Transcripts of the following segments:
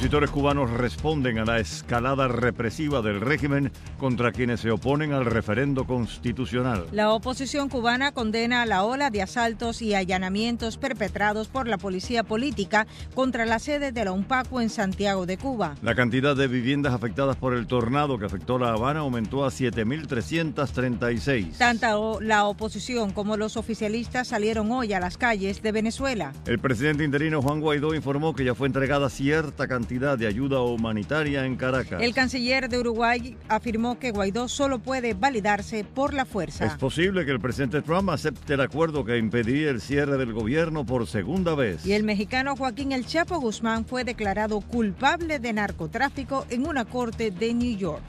Opositores cubanos responden a la escalada represiva del régimen contra quienes se oponen al referendo constitucional. La oposición cubana condena la ola de asaltos y allanamientos perpetrados por la policía política contra la sede de la UNPACU en Santiago de Cuba. La cantidad de viviendas afectadas por el tornado que afectó La Habana aumentó a 7.336. Tanto la oposición como los oficialistas salieron hoy a las calles de Venezuela. El presidente interino Juan Guaidó informó que ya fue entregada cierta cantidad de ayuda humanitaria en Caracas. El canciller de Uruguay afirmó que Guaidó solo puede validarse por la fuerza. Es posible que el presidente Trump acepte el acuerdo que impedía el cierre del gobierno por segunda vez. Y el mexicano Joaquín El Chapo Guzmán fue declarado culpable de narcotráfico en una corte de New York.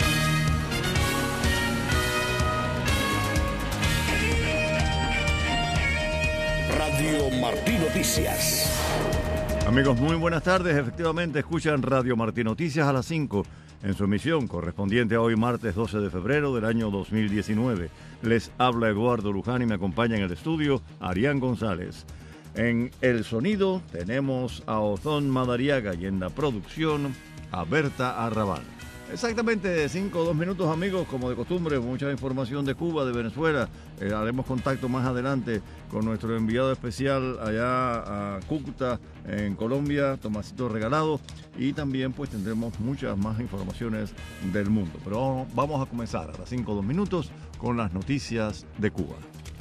Radio Martí Noticias. Amigos, muy buenas tardes. Efectivamente, escuchan Radio Martí Noticias a las 5 en su emisión correspondiente a hoy, martes 12 de febrero del año 2019. Les habla Eduardo Luján y me acompaña en el estudio Arián González. En el sonido tenemos a Ozón Madariaga y en la producción a Berta Arrabal. Exactamente 5 o 2 minutos, amigos, como de costumbre, mucha información de Cuba, de Venezuela. Haremos contacto más adelante con nuestro enviado especial allá a Cúcuta, en Colombia, Tomasito Regalado, y también pues tendremos muchas más informaciones del mundo. Pero vamos a comenzar a las 5 o 2 minutos con las noticias de Cuba.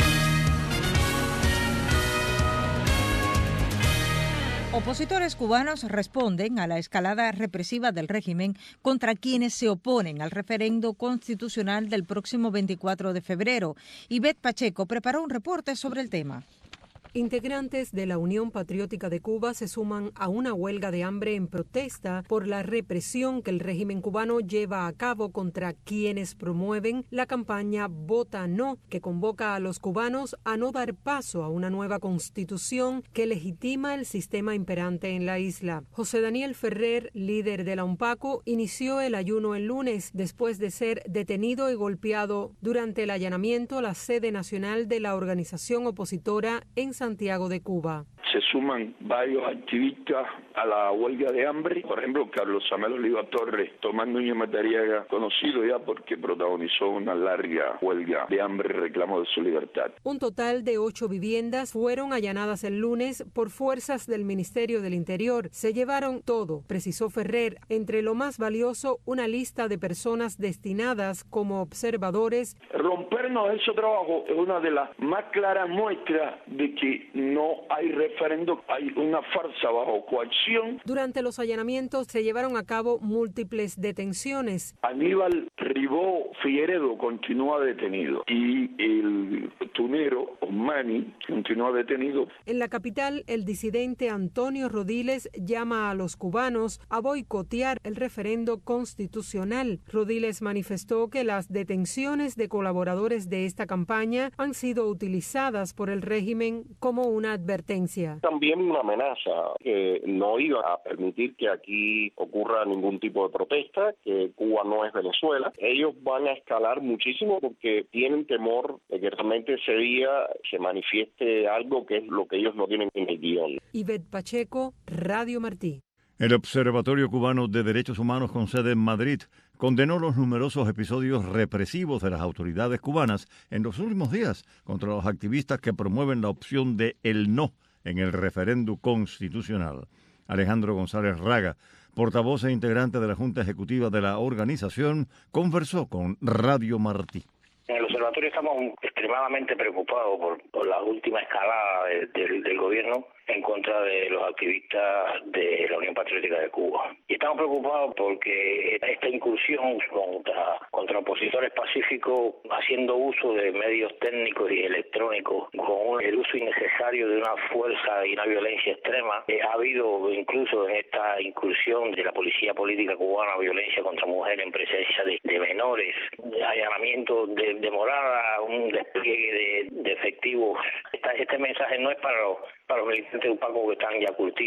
Opositores cubanos responden a la escalada represiva del régimen contra quienes se oponen al referendo constitucional del próximo 24 de febrero. Ivette Pacheco preparó un reporte sobre el tema. Integrantes de la Unión Patriótica de Cuba se suman a una huelga de hambre en protesta por la represión que el régimen cubano lleva a cabo contra quienes promueven la campaña Vota No, que convoca a los cubanos a no dar paso a una nueva constitución que legitima el sistema imperante en la isla. José Daniel Ferrer, líder de la UNPACU, inició el ayuno el lunes después de ser detenido y golpeado durante el allanamiento a la sede nacional de la organización opositora en Santiago de Cuba. Se suman varios activistas a la huelga de hambre, por ejemplo Carlos Samuel Oliva Torres, Tomás Núñez Madariaga, conocido ya porque protagonizó una larga huelga de hambre y reclamo de su libertad. Un total de 8 viviendas fueron allanadas el lunes por fuerzas del Ministerio del Interior. Se llevaron todo, precisó Ferrer, entre lo más valioso una lista de personas destinadas como observadores. Rompernos ese trabajo es una de las más claras muestras de que no hay referendo, hay una farsa bajo coacción. Durante los allanamientos se llevaron a cabo múltiples detenciones. Aníbal Ribó Figueredo continúa detenido y el tunero Osmani continúa detenido. En la capital, el disidente Antonio Rodiles llama a los cubanos a boicotear el referendo constitucional. Rodiles manifestó que las detenciones de colaboradores de esta campaña han sido utilizadas por el régimen como una advertencia. También una amenaza, que no iba a permitir que aquí ocurra ningún tipo de protesta, que Cuba no es Venezuela. Ellos van a escalar muchísimo porque tienen temor de que realmente ese día se manifieste algo que es lo que ellos no tienen en el guión. Ivette Pacheco, Radio Martí. El Observatorio Cubano de Derechos Humanos con sede en Madrid condenó los numerosos episodios represivos de las autoridades cubanas en los últimos días contra los activistas que promueven la opción de el no en el referendo constitucional. Alejandro González Raga, portavoz e integrante de la Junta Ejecutiva de la organización, conversó con Radio Martí. En el observatorio estamos extremadamente preocupados por la última escalada del gobierno en contra de los activistas de la Unión Patriótica de Cuba. Y estamos preocupados porque esta incursión contra opositores pacíficos, haciendo uso de medios técnicos y electrónicos, con el uso innecesario de una fuerza y una violencia extrema, ha habido incluso en esta incursión de la policía política cubana violencia contra mujeres en presencia de menores, allanamiento de morada, un despliegue de efectivos. Este mensaje no es para los militantes de UNPACU que están ya curtidos,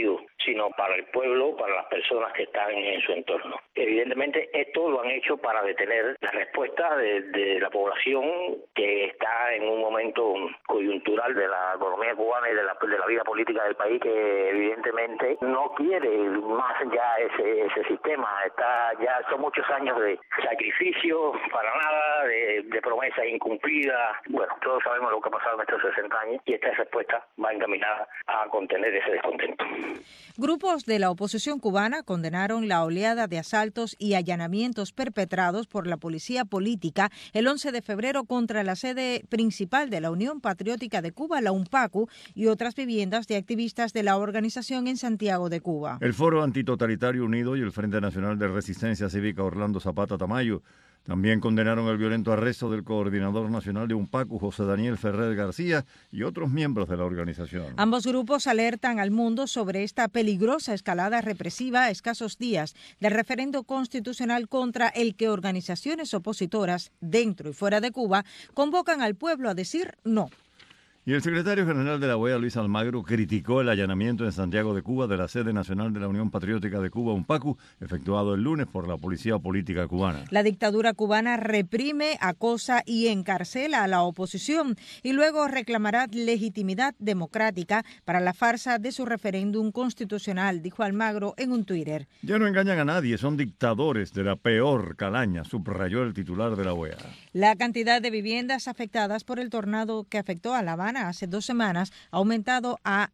sino para el pueblo, para las personas que están en su entorno. Evidentemente, esto lo han hecho para detener la respuesta de la población que está en un momento coyuntural de la economía cubana y de la vida política del país, que evidentemente no quiere más ya ese sistema. Ya son muchos años de sacrificio para nada, de promesas incumplidas. Bueno, todos sabemos lo que ha pasado en estos 60 años y esta respuesta va encaminada a contener ese descontento. Grupos de la oposición cubana condenaron la oleada de asaltos y allanamientos perpetrados por la policía política el 11 de febrero contra la sede principal de la Unión Patriótica de Cuba, la UNPACU, y otras viviendas de activistas de la organización en Santiago de Cuba. El Foro Antitotalitario Unido y el Frente Nacional de Resistencia Cívica Orlando Zapata Tamayo también condenaron el violento arresto del coordinador nacional de UNPACU, José Daniel Ferrer García, y otros miembros de la organización. Ambos grupos alertan al mundo sobre esta peligrosa escalada represiva a escasos días del referendo constitucional contra el que organizaciones opositoras dentro y fuera de Cuba convocan al pueblo a decir no. Y el secretario general de la OEA, Luis Almagro, criticó el allanamiento en Santiago de Cuba de la sede nacional de la Unión Patriótica de Cuba, UNPACU, efectuado el lunes por la policía política cubana. La dictadura cubana reprime, acosa y encarcela a la oposición y luego reclamará legitimidad democrática para la farsa de su referéndum constitucional, dijo Almagro en un Twitter. Ya no engañan a nadie, son dictadores de la peor calaña, subrayó el titular de la OEA. La cantidad de viviendas afectadas por el tornado que afectó a La Habana hace 2 semanas ha aumentado a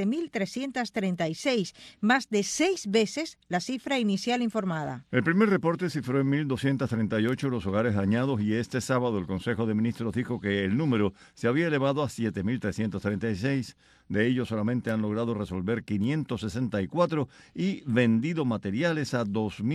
7.336, más de 6 veces la cifra inicial informada. El primer reporte cifró en 1.238 los hogares dañados y este sábado el Consejo de Ministros dijo que el número se había elevado a 7.336. De ellos solamente han logrado resolver 564 y vendido materiales a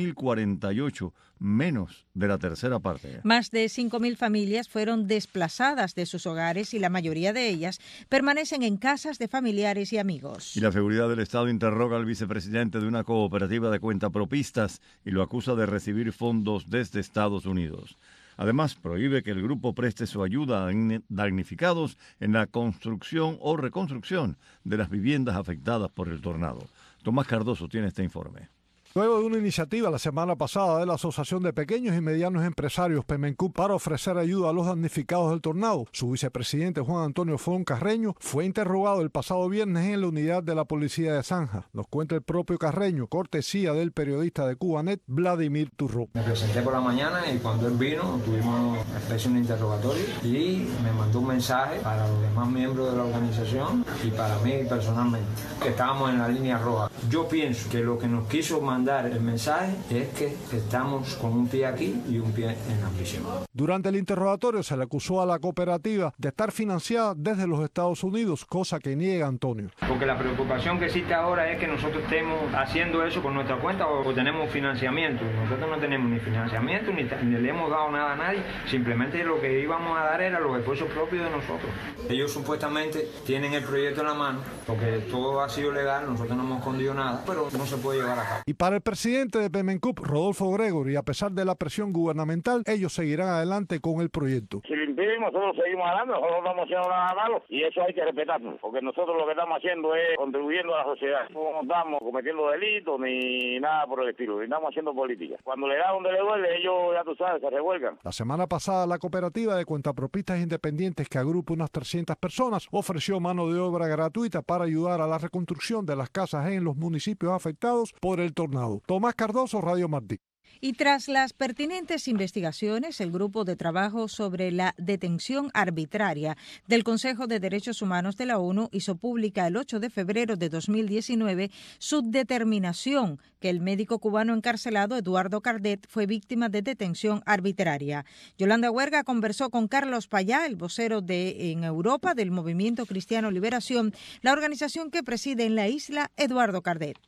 2.048, menos de la tercera parte. Más de 5.000 familias fueron desplazadas de sus hogares y la mayoría de ellas permanecen en casas de familiares y amigos. Y la seguridad del Estado interroga al vicepresidente de una cooperativa de cuentapropistas y lo acusa de recibir fondos desde Estados Unidos. Además, prohíbe que el grupo preste su ayuda a damnificados en la construcción o reconstrucción de las viviendas afectadas por el tornado. Tomás Cardoso tiene este informe. Luego de una iniciativa la semana pasada de la Asociación de Pequeños y Medianos Empresarios PEMENCUB para ofrecer ayuda a los damnificados del tornado, su vicepresidente Juan Antonio Fon Carreño fue interrogado el pasado viernes en la unidad de la policía de Zanja. Nos cuenta el propio Carreño, cortesía del periodista de Cubanet, Vladimir Turro. Me presenté por la mañana y cuando él vino tuvimos una especie de interrogatorio y me mandó un mensaje para los demás miembros de la organización y para mí personalmente, que estábamos en la línea roja. Yo pienso que lo que nos quiso mandar el mensaje es que estamos con un pie aquí y un pie en la prisión. Durante el interrogatorio se le acusó a la cooperativa de estar financiada desde los Estados Unidos, cosa que niega Antonio. Porque la preocupación que existe ahora es que nosotros estemos haciendo eso por nuestra cuenta o tenemos financiamiento. Nosotros no tenemos ni financiamiento ni le hemos dado nada a nadie, simplemente lo que íbamos a dar era los esfuerzos propios de nosotros. Ellos supuestamente tienen el proyecto en la mano, porque todo ha sido legal, nosotros no hemos escondido nada, pero no se puede llevar a cabo. Y para el presidente de PEMENCUB, Rodolfo Gregory, a pesar de la presión gubernamental, ellos seguirán adelante con el proyecto. Si lo impiden, nosotros seguimos adelante, nosotros no estamos haciendo nada malo y eso hay que respetarlo, porque nosotros lo que estamos haciendo es contribuyendo a la sociedad. No estamos cometiendo delitos ni nada por el estilo, ni estamos haciendo política. Cuando le da donde le duele, ellos, ya tú sabes, se revuelcan. La semana pasada, la cooperativa de cuentapropistas independientes, que agrupa unas 300 personas, ofreció mano de obra gratuita para ayudar a la reconstrucción de las casas en los municipios afectados por el tornado. Tomás Cardoso, Radio Martí. Y tras las pertinentes investigaciones, el Grupo de Trabajo sobre la Detención Arbitraria del Consejo de Derechos Humanos de la ONU hizo pública el 8 de febrero de 2019 su determinación que el médico cubano encarcelado Eduardo Cardet fue víctima de detención arbitraria. Yolanda Huerga conversó con Carlos Payá, el vocero en Europa del Movimiento Cristiano Liberación, la organización que preside en la isla Eduardo Cardet.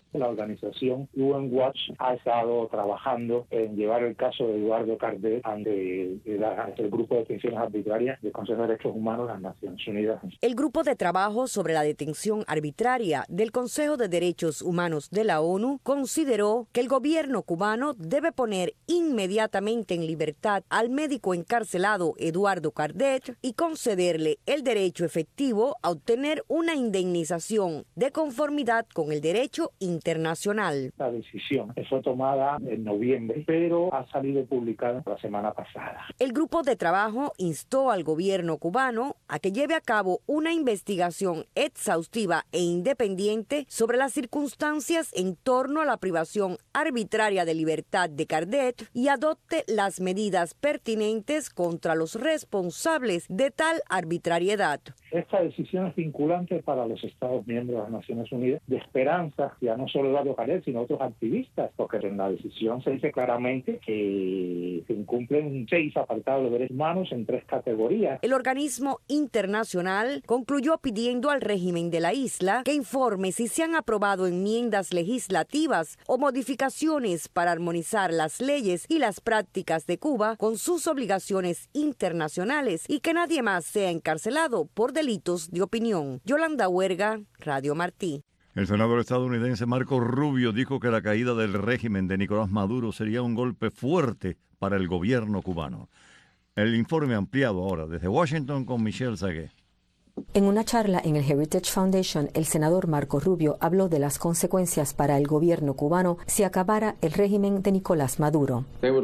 La organización UN Watch ha estado trabajando en llevar el caso de Eduardo Cardet ante el Grupo de Detenciones Arbitrarias del Consejo de Derechos Humanos de las Naciones Unidas. El Grupo de Trabajo sobre la Detención Arbitraria del Consejo de Derechos Humanos de la ONU consideró que el gobierno cubano debe poner inmediatamente en libertad al médico encarcelado Eduardo Cardet y concederle el derecho efectivo a obtener una indemnización de conformidad con el derecho internacional. La decisión fue tomada en noviembre, pero ha salido publicada la semana pasada. El grupo de trabajo instó al gobierno cubano a que lleve a cabo una investigación exhaustiva e independiente sobre las circunstancias en torno a la privación arbitraria de libertad de Cardet y adopte las medidas pertinentes contra los responsables de tal arbitrariedad. Esta decisión es vinculante para los Estados miembros de las Naciones Unidas, de esperanza, ya no solo Eduardo Cardet, sino otros activistas, porque en la decisión se dice claramente que se incumplen 6 apartados de derechos humanos en 3 categorías. El organismo internacional concluyó pidiendo al régimen de la isla que informe si se han aprobado enmiendas legislativas o modificaciones para armonizar las leyes y las prácticas de Cuba con sus obligaciones internacionales y que nadie más sea encarcelado por delitos de opinión. Yolanda Huerga, Radio Martí. El senador estadounidense Marco Rubio dijo que la caída del régimen de Nicolás Maduro sería un golpe fuerte para el gobierno cubano. El informe ampliado ahora desde Washington con Michelle Sagué. En una charla en el Heritage Foundation, el senador Marco Rubio habló de las consecuencias para el gobierno cubano si acabara el régimen de Nicolás Maduro.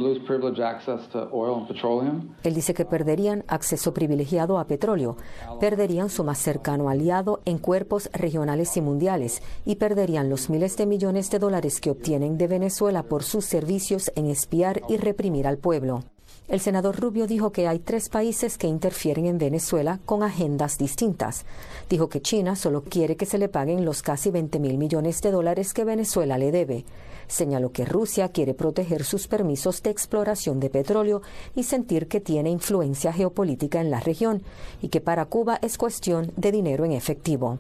Él dice que perderían acceso privilegiado a petróleo, perderían su más cercano aliado en cuerpos regionales y mundiales y perderían los miles de millones de dólares que obtienen de Venezuela por sus servicios en espiar y reprimir al pueblo. El senador Rubio dijo que hay 3 países que interfieren en Venezuela con agendas distintas. Dijo que China solo quiere que se le paguen los casi 20.000 millones de dólares que Venezuela le debe. Señaló que Rusia quiere proteger sus permisos de exploración de petróleo y sentir que tiene influencia geopolítica en la región y que para Cuba es cuestión de dinero en efectivo.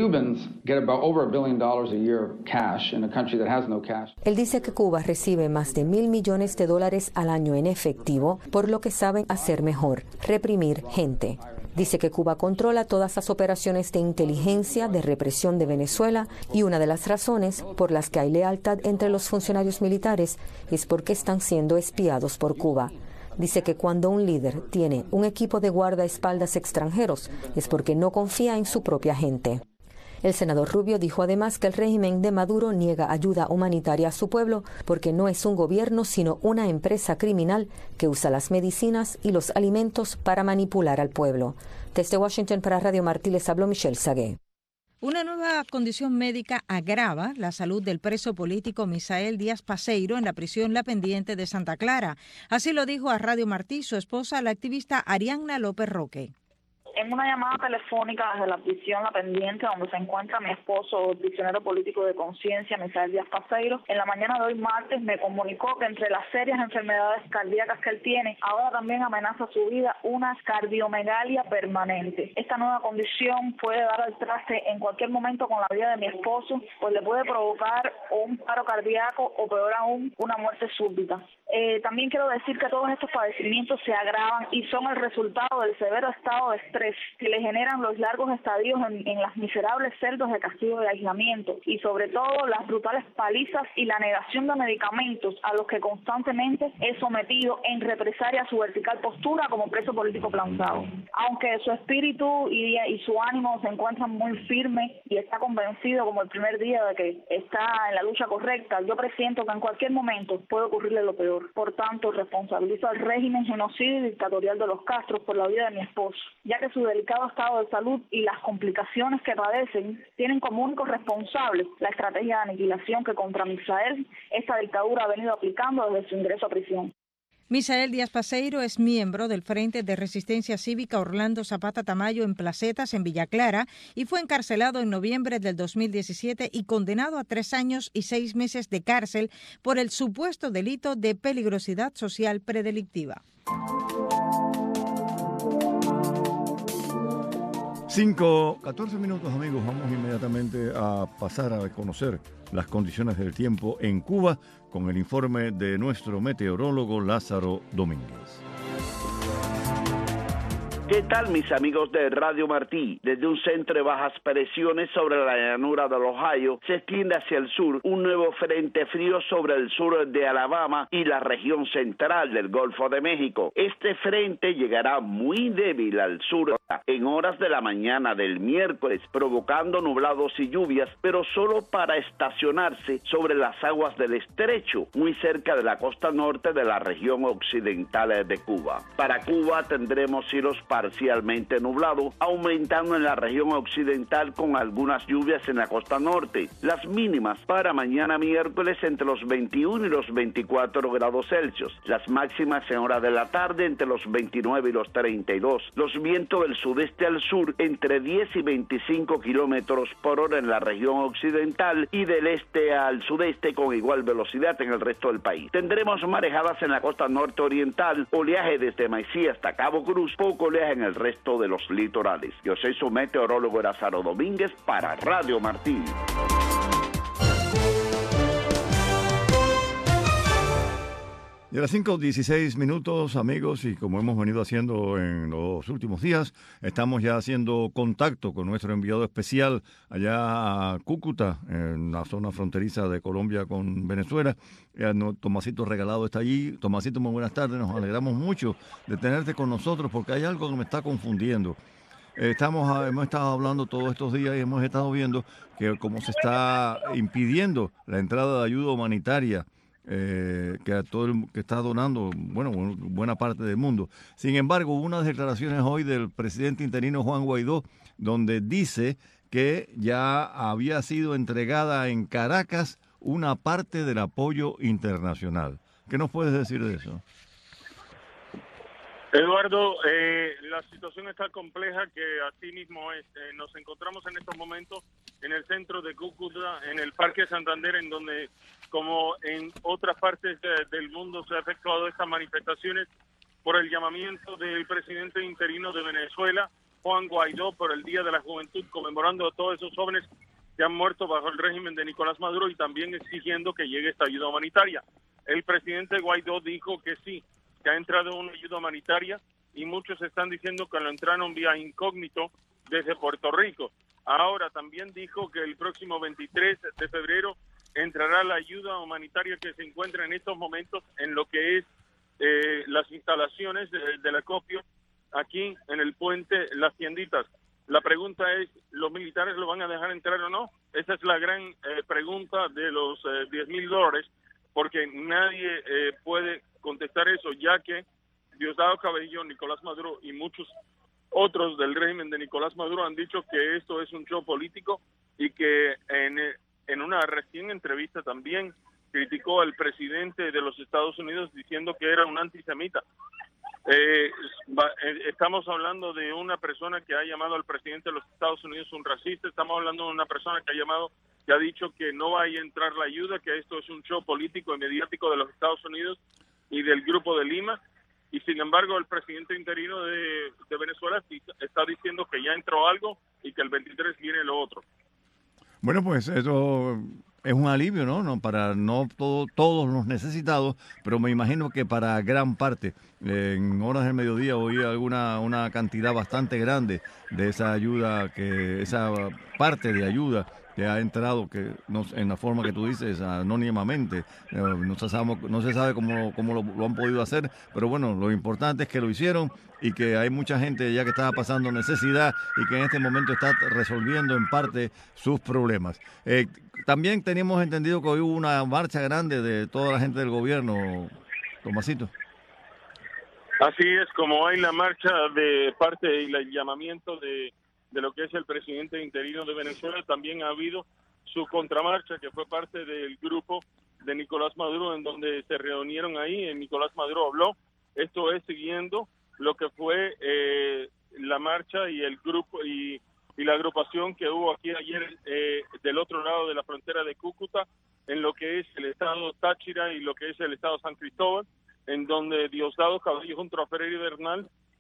Él dice que Cuba recibe más de $1.000 millones al año en efectivo, por lo que saben hacer mejor, reprimir gente. Dice que Cuba controla todas las operaciones de inteligencia de represión de Venezuela y una de las razones por las que hay lealtad entre los funcionarios militares es porque están siendo espiados por Cuba. Dice que cuando un líder tiene un equipo de guardaespaldas extranjeros es porque no confía en su propia gente. El senador Rubio dijo además que el régimen de Maduro niega ayuda humanitaria a su pueblo porque no es un gobierno sino una empresa criminal que usa las medicinas y los alimentos para manipular al pueblo. Desde Washington para Radio Martí les habló Michelle Sagué. Una nueva condición médica agrava la salud del preso político Misael Díaz Paceiro en la prisión La Pendiente de Santa Clara. Así lo dijo a Radio Martí su esposa, la activista Arianna López Roque. En una llamada telefónica desde la prisión La Pendiente, donde se encuentra mi esposo, el prisionero político de conciencia, Misael Díaz Paceiro, en la mañana de hoy martes me comunicó que entre las serias enfermedades cardíacas que él tiene, ahora también amenaza su vida una cardiomegalia permanente. Esta nueva condición puede dar al traste en cualquier momento con la vida de mi esposo, pues le puede provocar un paro cardíaco o peor aún, una muerte súbita. También quiero decir que todos estos padecimientos se agravan y son el resultado del severo estado de estrés que le generan los largos estadios en las miserables celdas de castigo de aislamiento y sobre todo las brutales palizas y la negación de medicamentos a los que constantemente es sometido en represalia a su vertical postura como preso político plantado. Aunque su espíritu y su ánimo se encuentran muy firmes y está convencido como el primer día de que está en la lucha correcta, yo presiento que en cualquier momento puede ocurrirle lo peor. Por tanto, responsabilizo al régimen genocidio y dictatorial de los Castros por la vida de mi esposo, ya que su delicado estado de salud y las complicaciones que padecen tienen como únicos responsables la estrategia de aniquilación que contra Misael esta dictadura ha venido aplicando desde su ingreso a prisión. Misael Díaz Paceiro es miembro del Frente de Resistencia Cívica Orlando Zapata Tamayo en Placetas, en Villa Clara, y fue encarcelado en noviembre del 2017 y condenado a 3 años y 6 meses de cárcel por el supuesto delito de peligrosidad social predelictiva. 5:14 minutos, amigos. Vamos inmediatamente a pasar a conocer las condiciones del tiempo en Cuba con el informe de nuestro meteorólogo Lázaro Domínguez. ¿Qué tal, mis amigos de Radio Martí? Desde un centro de bajas presiones sobre la llanura del Ohio se extiende hacia el sur un nuevo frente frío sobre el sur de Alabama y la región central del Golfo de México. Este frente llegará muy débil al sur en horas de la mañana del miércoles, provocando nublados y lluvias, pero solo para estacionarse sobre las aguas del estrecho, muy cerca de la costa norte de la región occidental de Cuba. Para Cuba tendremos cielos parcialmente nublado, aumentando en la región occidental con algunas lluvias en la costa norte. Las mínimas para mañana miércoles entre los 21 y los 24 grados Celsius. Las máximas en horas de la tarde entre los 29 y los 32. Los vientos del sudeste al sur entre 10 y 25 kilómetros por hora en la región occidental y del este al sudeste con igual velocidad en el resto del país. Tendremos marejadas en la costa norte oriental, oleaje desde Maicí hasta Cabo Cruz, poco oleaje en el resto de los litorales. Yo soy su meteorólogo Lázaro Domínguez para Radio Martí. Y a las 5:16 minutos, amigos, y como hemos venido haciendo en los últimos días, estamos ya haciendo contacto con nuestro enviado especial allá a Cúcuta, en la zona fronteriza de Colombia con Venezuela. Tomasito Regalado está allí. Tomasito, muy buenas tardes. Nos alegramos mucho de tenerte con nosotros porque hay algo que me está confundiendo. Hemos estado hablando todos estos días y hemos estado viendo que cómo se está impidiendo la entrada de ayuda humanitaria que a todo el que está donando, buena parte del mundo. Sin embargo, hubo unas declaraciones hoy del presidente interino Juan Guaidó, donde dice que ya había sido entregada en Caracas una parte del apoyo internacional. ¿Qué nos puedes decir de eso? Eduardo, la situación está compleja, que así mismo es. Nos encontramos en estos momentos en el centro de Cúcuta, en el Parque Santander, en donde, como en otras partes del mundo, se han efectuado estas manifestaciones por el llamamiento del presidente interino de Venezuela, Juan Guaidó, por el Día de la Juventud, conmemorando a todos esos jóvenes que han muerto bajo el régimen de Nicolás Maduro y también exigiendo que llegue esta ayuda humanitaria. El presidente Guaidó dijo que sí, que ha entrado una ayuda humanitaria y muchos están diciendo que lo entraron vía incógnito desde Puerto Rico. Ahora también dijo que el próximo 23 de febrero entrará la ayuda humanitaria que se encuentra en estos momentos en lo que es las instalaciones del acopio aquí en el puente Las Tienditas. La pregunta es, ¿los militares lo van a dejar entrar o no? Esa es la gran pregunta de los $10,000, porque nadie puede contestar eso, ya que Diosdado Cabello, Nicolás Maduro y muchos otros del régimen de Nicolás Maduro han dicho que esto es un show político y que en una recién entrevista también criticó al presidente de los Estados Unidos diciendo que era un antisemita. Estamos hablando de una persona que ha llamado al presidente de los Estados Unidos un racista. Estamos hablando de una persona que ha dicho que no va a entrar la ayuda, que esto es un show político y mediático de los Estados Unidos y del Grupo de Lima. Y sin embargo, el presidente interino de Venezuela está diciendo que ya entró algo y que el 23 viene lo otro. Bueno, pues eso es un alivio, ¿no? Para no todos los necesitados, pero me imagino que para gran parte. En horas del mediodía oí una cantidad bastante grande de esa ayuda, esa parte de ayuda que ha entrado, que en la forma que tú dices, anónimamente. No se sabe cómo lo han podido hacer, pero bueno, lo importante es que lo hicieron y que hay mucha gente ya que estaba pasando necesidad y que en este momento está resolviendo en parte sus problemas. También teníamos entendido que hoy hubo una marcha grande de toda la gente del gobierno, Tomasito. Así es, como hay la marcha de parte y el llamamiento de lo que es el presidente interino de Venezuela, también ha habido su contramarcha, que fue parte del grupo de Nicolás Maduro, en donde se reunieron ahí. Nicolás Maduro habló. Esto es siguiendo lo que fue la marcha y el grupo y la agrupación que hubo aquí ayer del otro lado de la frontera de Cúcuta, en lo que es el estado Táchira y lo que es el estado San Cristóbal, en donde Diosdado Cabello junto a Ferreira Bernal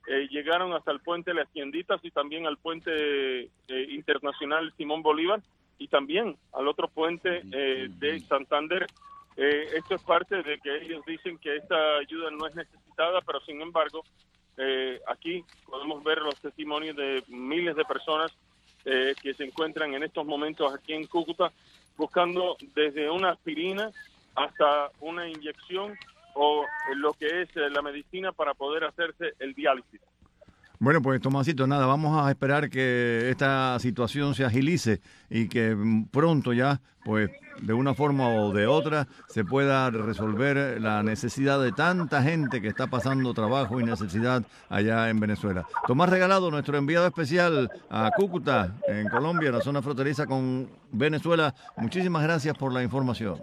llegaron hasta el puente Las Tienditas y también al puente internacional Simón Bolívar y también al otro puente de Santander. Esto es parte de que ellos dicen que esta ayuda no es necesitada, pero sin embargo, aquí podemos ver los testimonios de miles de personas que se encuentran en estos momentos aquí en Cúcuta buscando desde una aspirina hasta una inyección o lo que es la medicina para poder hacerse el diálisis. Bueno, pues Tomasito, nada, vamos a esperar que esta situación se agilice y que pronto ya, pues de una forma o de otra, se pueda resolver la necesidad de tanta gente que está pasando trabajo y necesidad allá en Venezuela. Tomás Regalado, nuestro enviado especial a Cúcuta, en Colombia, en la zona fronteriza con Venezuela, muchísimas gracias por la información.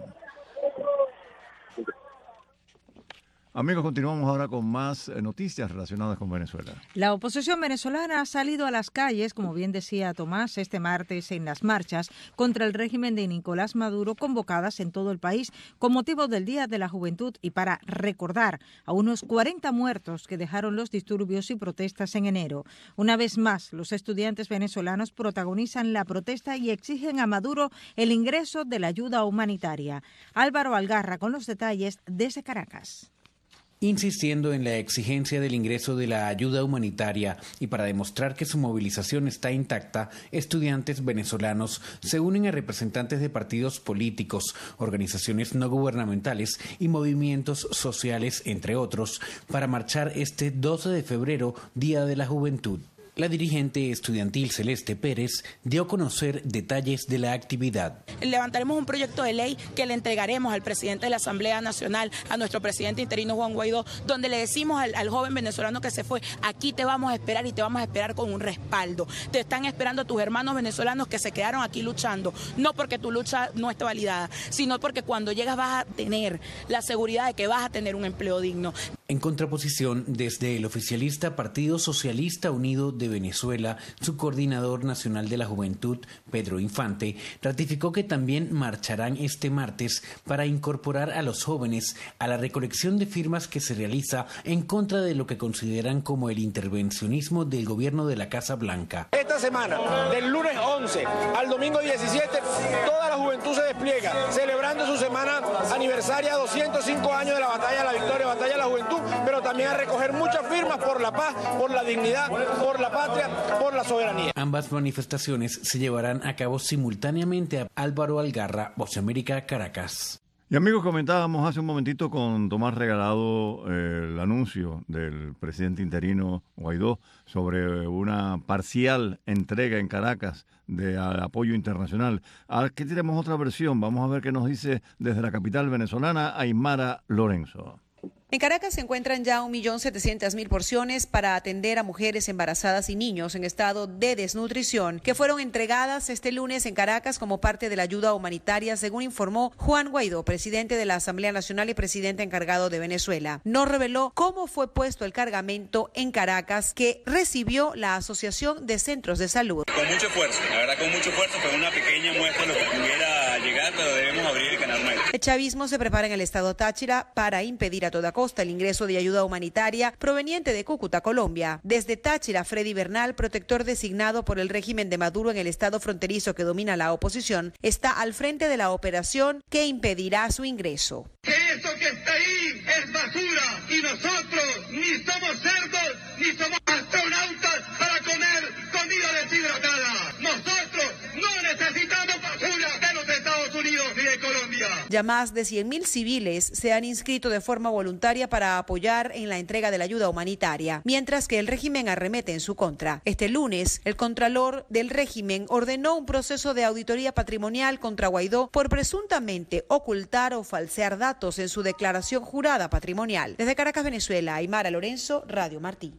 Amigos, continuamos ahora con más noticias relacionadas con Venezuela. La oposición venezolana ha salido a las calles, como bien decía Tomás, este martes en las marchas contra el régimen de Nicolás Maduro convocadas en todo el país con motivo del Día de la Juventud y para recordar a unos 40 muertos que dejaron los disturbios y protestas en enero. Una vez más, los estudiantes venezolanos protagonizan la protesta y exigen a Maduro el ingreso de la ayuda humanitaria. Álvaro Algarra con los detalles desde Caracas. Insistiendo en la exigencia del ingreso de la ayuda humanitaria y para demostrar que su movilización está intacta, estudiantes venezolanos se unen a representantes de partidos políticos, organizaciones no gubernamentales y movimientos sociales, entre otros, para marchar este 12 de febrero, Día de la Juventud. La dirigente estudiantil Celeste Pérez dio a conocer detalles de la actividad. Levantaremos un proyecto de ley que le entregaremos al presidente de la Asamblea Nacional, a nuestro presidente interino Juan Guaidó, donde le decimos al joven venezolano que se fue, aquí te vamos a esperar y te vamos a esperar con un respaldo. Te están esperando tus hermanos venezolanos que se quedaron aquí luchando, no porque tu lucha no esté validada, sino porque cuando llegas vas a tener la seguridad de que vas a tener un empleo digno. En contraposición, desde el oficialista Partido Socialista Unido de Venezuela, su coordinador nacional de la juventud, Pedro Infante, ratificó que también marcharán este martes para incorporar a los jóvenes a la recolección de firmas que se realiza en contra de lo que consideran como el intervencionismo del gobierno de la Casa Blanca. Esta semana, del lunes 11 al domingo 17, toda la juventud se despliega, celebrando su semana aniversaria, 205 años de la batalla de la victoria, batalla de la juventud, pero también a recoger muchas firmas por la paz, por la dignidad, por la patria, por la soberanía. Ambas manifestaciones se llevarán a cabo simultáneamente. Álvaro Algarra, Voz de América, Caracas. Y amigos, comentábamos hace un momentito con Tomás Regalado el anuncio del presidente interino Guaidó sobre una parcial entrega en Caracas de apoyo internacional. Aquí tenemos otra versión. Vamos a ver qué nos dice desde la capital venezolana, Aymara Lorenzo. En Caracas se encuentran ya 1.700.000 porciones para atender a mujeres embarazadas y niños en estado de desnutrición que fueron entregadas este lunes en Caracas como parte de la ayuda humanitaria, según informó Juan Guaidó, presidente de la Asamblea Nacional y presidente encargado de Venezuela. No reveló cómo fue puesto el cargamento en Caracas que recibió la Asociación de Centros de Salud. Con mucho esfuerzo, la verdad con mucho esfuerzo, fue una pequeña muestra de lo que pudiera llegar, pero debemos abrir el canal nuevo. El chavismo se prepara en el estado Táchira para impedir a toda costa el ingreso de ayuda humanitaria proveniente de Cúcuta, Colombia. Desde Táchira, Freddy Bernal, protector designado por el régimen de Maduro en el estado fronterizo que domina la oposición, está al frente de la operación que impedirá su ingreso. Que eso que está ahí es basura y nosotros ni somos cerdos ni somos astronautas para comer comida deshidratada. Nosotros no necesitamos basura de los Estados Unidos ni de Colombia. Ya más de 100.000 civiles se han inscrito de forma voluntaria para apoyar en la entrega de la ayuda humanitaria, mientras que el régimen arremete en su contra. Este lunes, el contralor del régimen ordenó un proceso de auditoría patrimonial contra Guaidó por presuntamente ocultar o falsear datos en su declaración jurada patrimonial. Desde Caracas, Venezuela, Aymara Lorenzo, Radio Martí.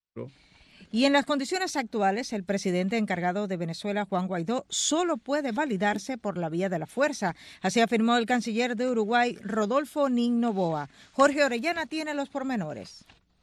Y en las condiciones actuales, el presidente encargado de Venezuela, Juan Guaidó, solo puede validarse por la vía de la fuerza. Así afirmó el canciller de Uruguay, Rodolfo Nin Noboa. Jorge Orellana tiene los pormenores.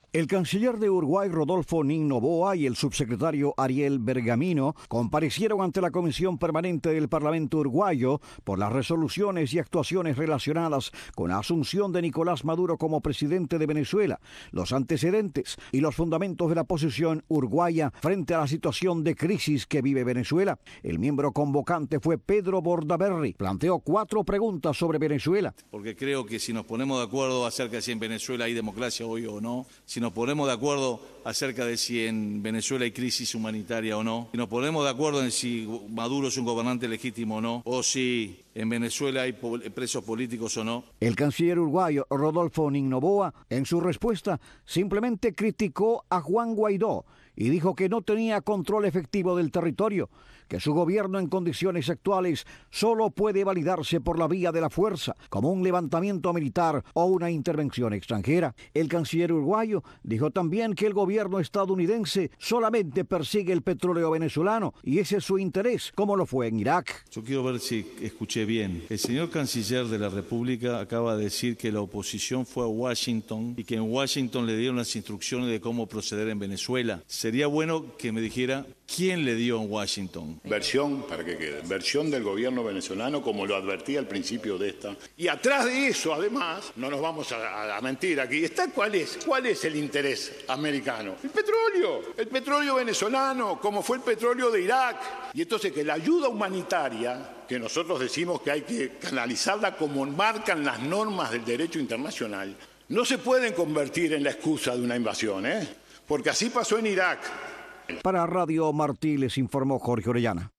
El canciller de Uruguay, Rodolfo Nin Noboa, y el subsecretario Ariel Bergamino comparecieron ante la Comisión Permanente del Parlamento uruguayo por las resoluciones y actuaciones relacionadas con la asunción de Nicolás Maduro como presidente de Venezuela, los antecedentes y los fundamentos de la posición uruguaya frente a la situación de crisis que vive Venezuela. El miembro convocante fue Pedro Bordaberry. Planteó 4 preguntas sobre Venezuela. Porque creo que si nos ponemos de acuerdo acerca de si en Venezuela hay democracia hoy o no, si nos ponemos de acuerdo acerca de si en Venezuela hay crisis humanitaria o no, si nos ponemos de acuerdo en si Maduro es un gobernante legítimo o no, o si en Venezuela hay presos políticos o no. El canciller uruguayo Rodolfo Nin Noboa, en su respuesta, simplemente criticó a Juan Guaidó y dijo que no tenía control efectivo del territorio, que su gobierno en condiciones actuales solo puede validarse por la vía de la fuerza, como un levantamiento militar o una intervención extranjera. El canciller uruguayo dijo también que el gobierno estadounidense solamente persigue el petróleo venezolano y ese es su interés, como lo fue en Irak. Yo quiero ver si escuché bien. El señor canciller de la República acaba de decir que la oposición fue a Washington y que en Washington le dieron las instrucciones de cómo proceder en Venezuela. Sería bueno que me dijera quién le dio en Washington. Versión, para que quede, versión del gobierno venezolano, como lo advertí al principio de esta. Y atrás de eso, además, no nos vamos a mentir aquí, está ¿cuál es el interés americano? El petróleo venezolano, como fue el petróleo de Irak. Y entonces que la ayuda humanitaria, que nosotros decimos que hay que canalizarla como marcan las normas del derecho internacional, no se pueden convertir en la excusa de una invasión, porque así pasó en Irak. Para Radio Martí les informó Jorge Orellana.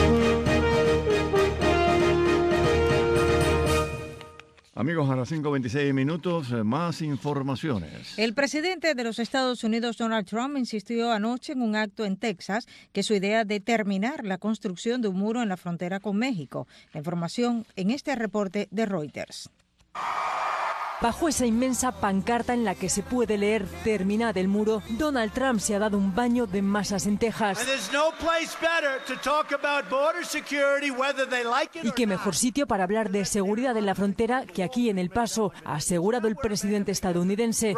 Amigos, a las 5:26, más informaciones. El presidente de los Estados Unidos, Donald Trump, insistió anoche en un acto en Texas que su idea de terminar la construcción de un muro en la frontera con México. La información en este reporte de Reuters. Bajo esa inmensa pancarta en la que se puede leer "Terminad el muro", Donald Trump se ha dado un baño de masas en Texas. Y qué mejor sitio para hablar de seguridad en la frontera que aquí en El Paso, ha asegurado el presidente estadounidense.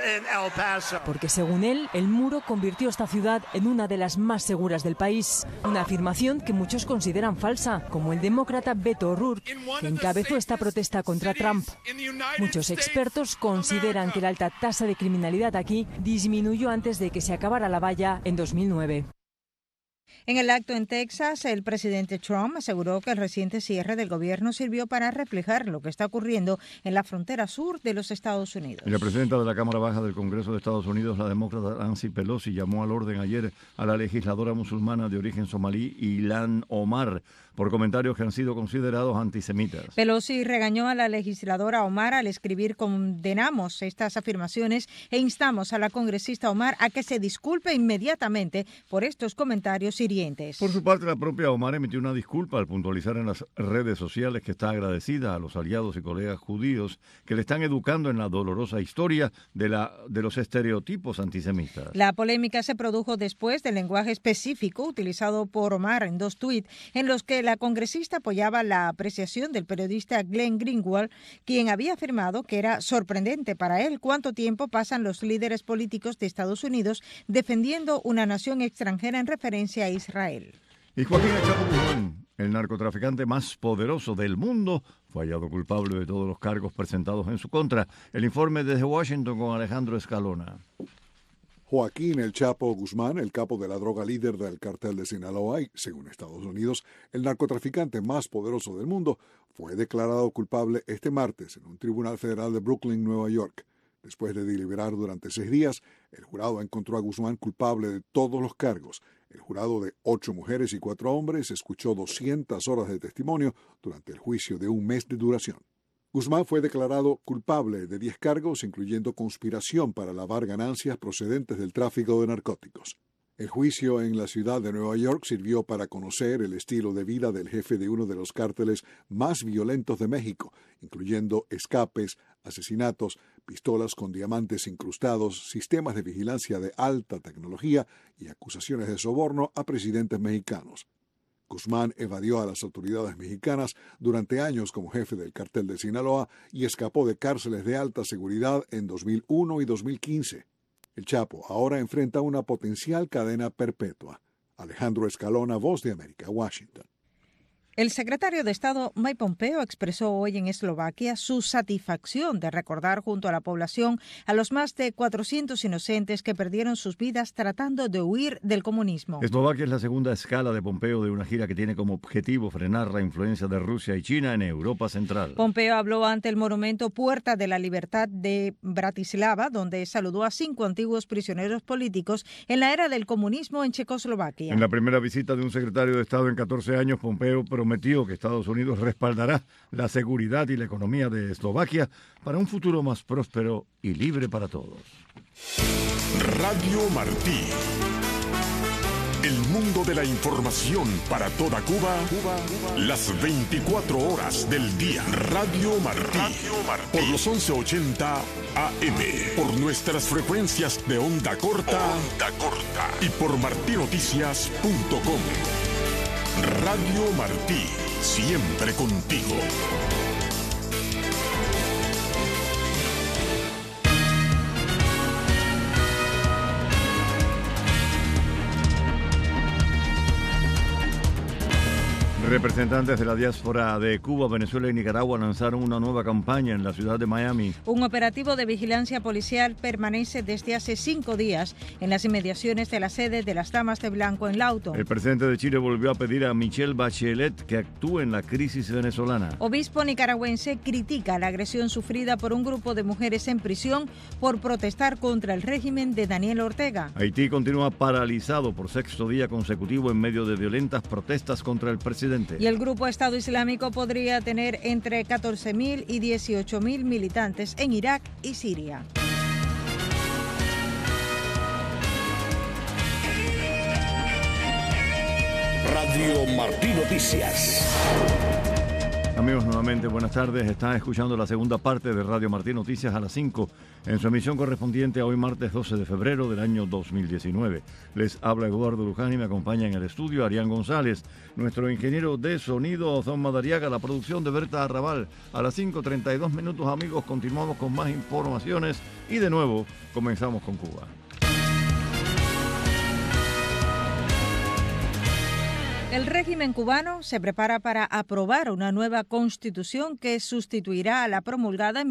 Porque según él, el muro convirtió esta ciudad en una de las más seguras del país. Una afirmación que muchos consideran falsa, como el demócrata Beto O'Rourke, que encabezó esta protesta contra Trump. Muchos expertos consideran que la alta tasa de criminalidad aquí disminuyó antes de que se acabara la valla en 2009. En el acto en Texas, el presidente Trump aseguró que el reciente cierre del gobierno sirvió para reflejar lo que está ocurriendo en la frontera sur de los Estados Unidos. Y la presidenta de la Cámara Baja del Congreso de Estados Unidos, la demócrata Nancy Pelosi, llamó al orden ayer a la legisladora musulmana de origen somalí, Ilhan Omar, por comentarios que han sido considerados antisemitas. Pelosi regañó a la legisladora Omar al escribir: "Condenamos estas afirmaciones e instamos a la congresista Omar a que se disculpe inmediatamente por estos comentarios hirientes". Por su parte, la propia Omar emitió una disculpa al puntualizar en las redes sociales que está agradecida a los aliados y colegas judíos que le están educando en la dolorosa historia de los estereotipos antisemitas. La polémica se produjo después del lenguaje específico utilizado por Omar en 2 tuits en los que la congresista apoyaba la apreciación del periodista Glenn Greenwald, quien había afirmado que era sorprendente para él cuánto tiempo pasan los líderes políticos de Estados Unidos defendiendo una nación extranjera en referencia a Israel. Y Joaquín El Chapo Guzmán, el narcotraficante más poderoso del mundo, fue hallado culpable de todos los cargos presentados en su contra. El informe desde Washington con Alejandro Escalona. Joaquín El Chapo Guzmán, el capo de la droga líder del cartel de Sinaloa y, según Estados Unidos, el narcotraficante más poderoso del mundo, fue declarado culpable este martes en un tribunal federal de Brooklyn, Nueva York. Después de deliberar durante 6 días, el jurado encontró a Guzmán culpable de todos los cargos. El jurado de 8 mujeres y 4 hombres escuchó 200 horas de testimonio durante el juicio de 1 mes de duración. Guzmán fue declarado culpable de 10 cargos, incluyendo conspiración para lavar ganancias procedentes del tráfico de narcóticos. El juicio en la ciudad de Nueva York sirvió para conocer el estilo de vida del jefe de uno de los cárteles más violentos de México, incluyendo escapes, asesinatos, pistolas con diamantes incrustados, sistemas de vigilancia de alta tecnología y acusaciones de soborno a presidentes mexicanos. Guzmán evadió a las autoridades mexicanas durante años como jefe del cartel de Sinaloa y escapó de cárceles de alta seguridad en 2001 y 2015. El Chapo ahora enfrenta una potencial cadena perpetua. Alejandro Escalona, Voz de América, Washington. El secretario de Estado Mike Pompeo expresó hoy en Eslovaquia su satisfacción de recordar junto a la población a los más de 400 inocentes que perdieron sus vidas tratando de huir del comunismo. Eslovaquia es la segunda escala de Pompeo de una gira que tiene como objetivo frenar la influencia de Rusia y China en Europa Central. Pompeo habló ante el monumento Puerta de la Libertad de Bratislava, donde saludó a 5 antiguos prisioneros políticos en la era del comunismo en Checoslovaquia. En la primera visita de un secretario de Estado en 14 años, Pompeo prometió que Estados Unidos respaldará la seguridad y la economía de Eslovaquia para un futuro más próspero y libre para todos. Radio Martí. El mundo de la información para toda Cuba, las 24 horas del día. Radio Martí. Por los 1180 AM. Por nuestras frecuencias de onda corta. Y por martinoticias.com. Radio Martí, siempre contigo. Representantes de la diáspora de Cuba, Venezuela y Nicaragua lanzaron una nueva campaña en la ciudad de Miami. Un operativo de vigilancia policial permanece desde hace 5 días en las inmediaciones de la sede de las Damas de Blanco en Lawton. El presidente de Chile volvió a pedir a Michelle Bachelet que actúe en la crisis venezolana. Obispo nicaragüense critica la agresión sufrida por un grupo de mujeres en prisión por protestar contra el régimen de Daniel Ortega. Haití continúa paralizado por 6º día consecutivo en medio de violentas protestas contra el presidente. Y el grupo Estado Islámico podría tener entre 14.000 y 18.000 militantes en Irak y Siria. Radio Martí Noticias. Amigos, nuevamente buenas tardes. Están escuchando la segunda parte de Radio Martí Noticias a las 5 en su emisión correspondiente a hoy martes 12 de febrero del año 2019. Les habla Eduardo Luján y me acompaña en el estudio Arián González, nuestro ingeniero de sonido Ozón Madariaga, la producción de Berta Arrabal. A las 5:32 minutos, amigos, continuamos con más informaciones y de nuevo comenzamos con Cuba. El régimen cubano se prepara para aprobar una nueva constitución que sustituirá a la promulgada en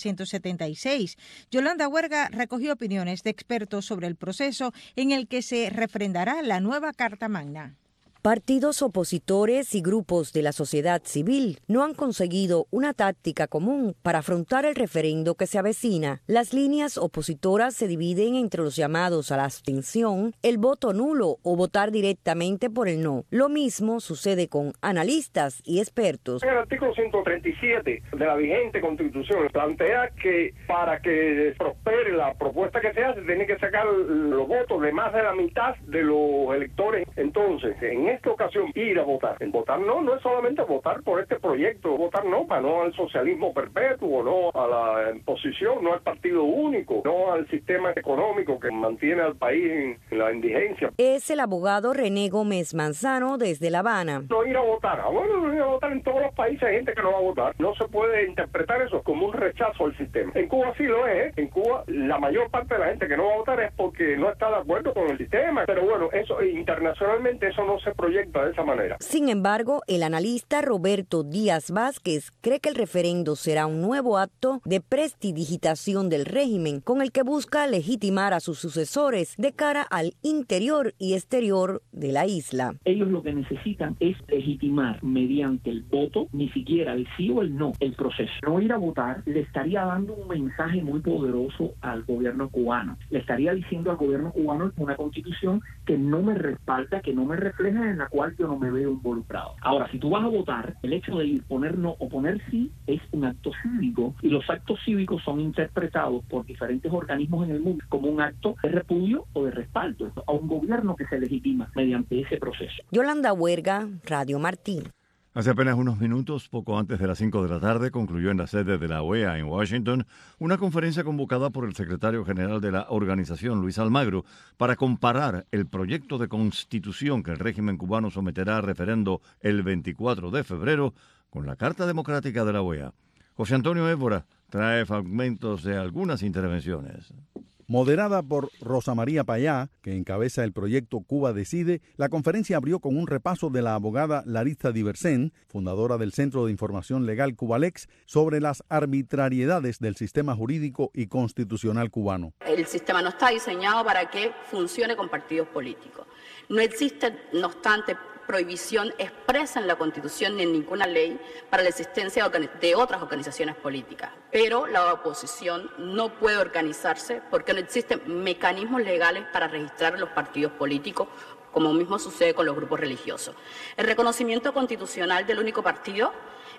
1976. Yolanda Huerga recogió opiniones de expertos sobre el proceso en el que se refrendará la nueva Carta Magna. Partidos opositores y grupos de la sociedad civil no han conseguido una táctica común para afrontar el referendo que se avecina. Las líneas opositoras se dividen entre los llamados a la abstención, el voto nulo o votar directamente por el no. Lo mismo sucede con analistas y expertos. El artículo 137 de la vigente Constitución plantea que para que prospere la propuesta que se hace, tiene que sacar los votos de más de la mitad de los electores. Entonces, en esta ocasión, ir a votar. El votar no es solamente votar por este proyecto, votar no al socialismo perpetuo, no a la imposición, no al partido único, no al sistema económico que mantiene al país en la indigencia. Es el abogado René Gómez Manzano desde La Habana. No ir a votar. No ir a votar en todos los países hay gente que no va a votar. No se puede interpretar eso como un rechazo al sistema. En Cuba sí lo es. En Cuba la mayor parte de la gente que no va a votar es porque no está de acuerdo con el sistema. Pero bueno, eso internacionalmente eso no se proyecta de esa manera. Sin embargo, el analista Roberto Díaz Vázquez cree que el referendo será un nuevo acto de prestidigitación del régimen con el que busca legitimar a sus sucesores de cara al interior y exterior de la isla. Ellos lo que necesitan es legitimar mediante el voto, ni siquiera el sí o el no, el proceso. No ir a votar le estaría dando un mensaje muy poderoso al gobierno cubano. Le estaría diciendo al gobierno cubano una constitución que no me respalda, que no me refleja, en la cual yo no me veo involucrado. Ahora, si tú vas a votar, el hecho de ir, poner no o poner sí es un acto cívico, y los actos cívicos son interpretados por diferentes organismos en el mundo como un acto de repudio o de respaldo a un gobierno que se legitima mediante ese proceso. Yolanda Huerga, Radio Martí. Hace apenas unos minutos, poco antes de las 5 de la tarde, concluyó en la sede de la OEA en Washington una conferencia convocada por el secretario general de la organización, Luis Almagro, para comparar el proyecto de constitución que el régimen cubano someterá a referendo el 24 de febrero con la Carta Democrática de la OEA. José Antonio Évora trae fragmentos de algunas intervenciones. Moderada por Rosa María Payá, que encabeza el proyecto Cuba Decide, la conferencia abrió con un repaso de la abogada Larissa Diversén, fundadora del Centro de Información Legal Cubalex, sobre las arbitrariedades del sistema jurídico y constitucional cubano. El sistema no está diseñado para que funcione con partidos políticos. No existe, no obstante, prohibición expresa en la Constitución ni en ninguna ley para la existencia de otras organizaciones políticas. Pero la oposición no puede organizarse porque no existen mecanismos legales para registrar los partidos políticos, como mismo sucede con los grupos religiosos. El reconocimiento constitucional del único partido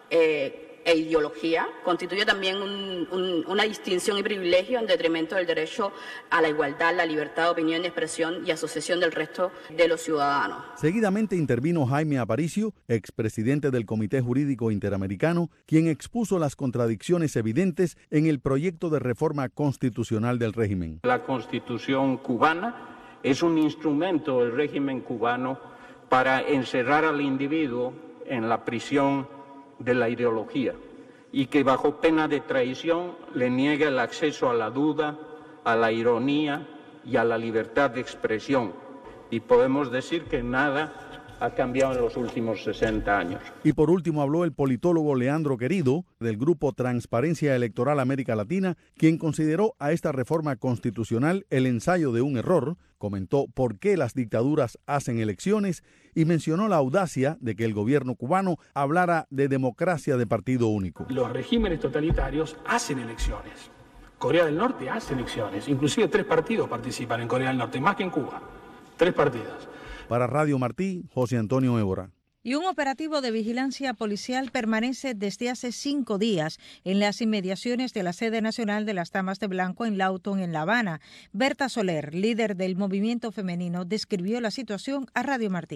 e ideología constituye también una distinción y privilegio en detrimento del derecho a la igualdad, la libertad de opinión y expresión y asociación del resto de los ciudadanos. Seguidamente intervino Jaime Aparicio, expresidente del Comité Jurídico Interamericano, quien expuso las contradicciones evidentes en el proyecto de reforma constitucional del régimen. La Constitución cubana es un instrumento del régimen cubano para encerrar al individuo en la prisión de la ideología y que bajo pena de traición le niega el acceso a la duda, a la ironía y a la libertad de expresión. Y podemos decir que nada ha cambiado en los últimos 60 años. Y por último habló el politólogo Leandro Querido, del grupo Transparencia Electoral América Latina, quien consideró a esta reforma constitucional el ensayo de un error, comentó por qué las dictaduras hacen elecciones y mencionó la audacia de que el gobierno cubano hablara de democracia de partido único. Los regímenes totalitarios hacen elecciones. Corea del Norte hace elecciones. Inclusive 3 partidos participan en Corea del Norte, más que en Cuba. 3 partidos. Para Radio Martí, José Antonio Évora. Y un operativo de vigilancia policial permanece desde hace 5 días en las inmediaciones de la sede nacional de las Damas de Blanco en Lawton, en La Habana. Berta Soler, líder del movimiento femenino, describió la situación a Radio Martí.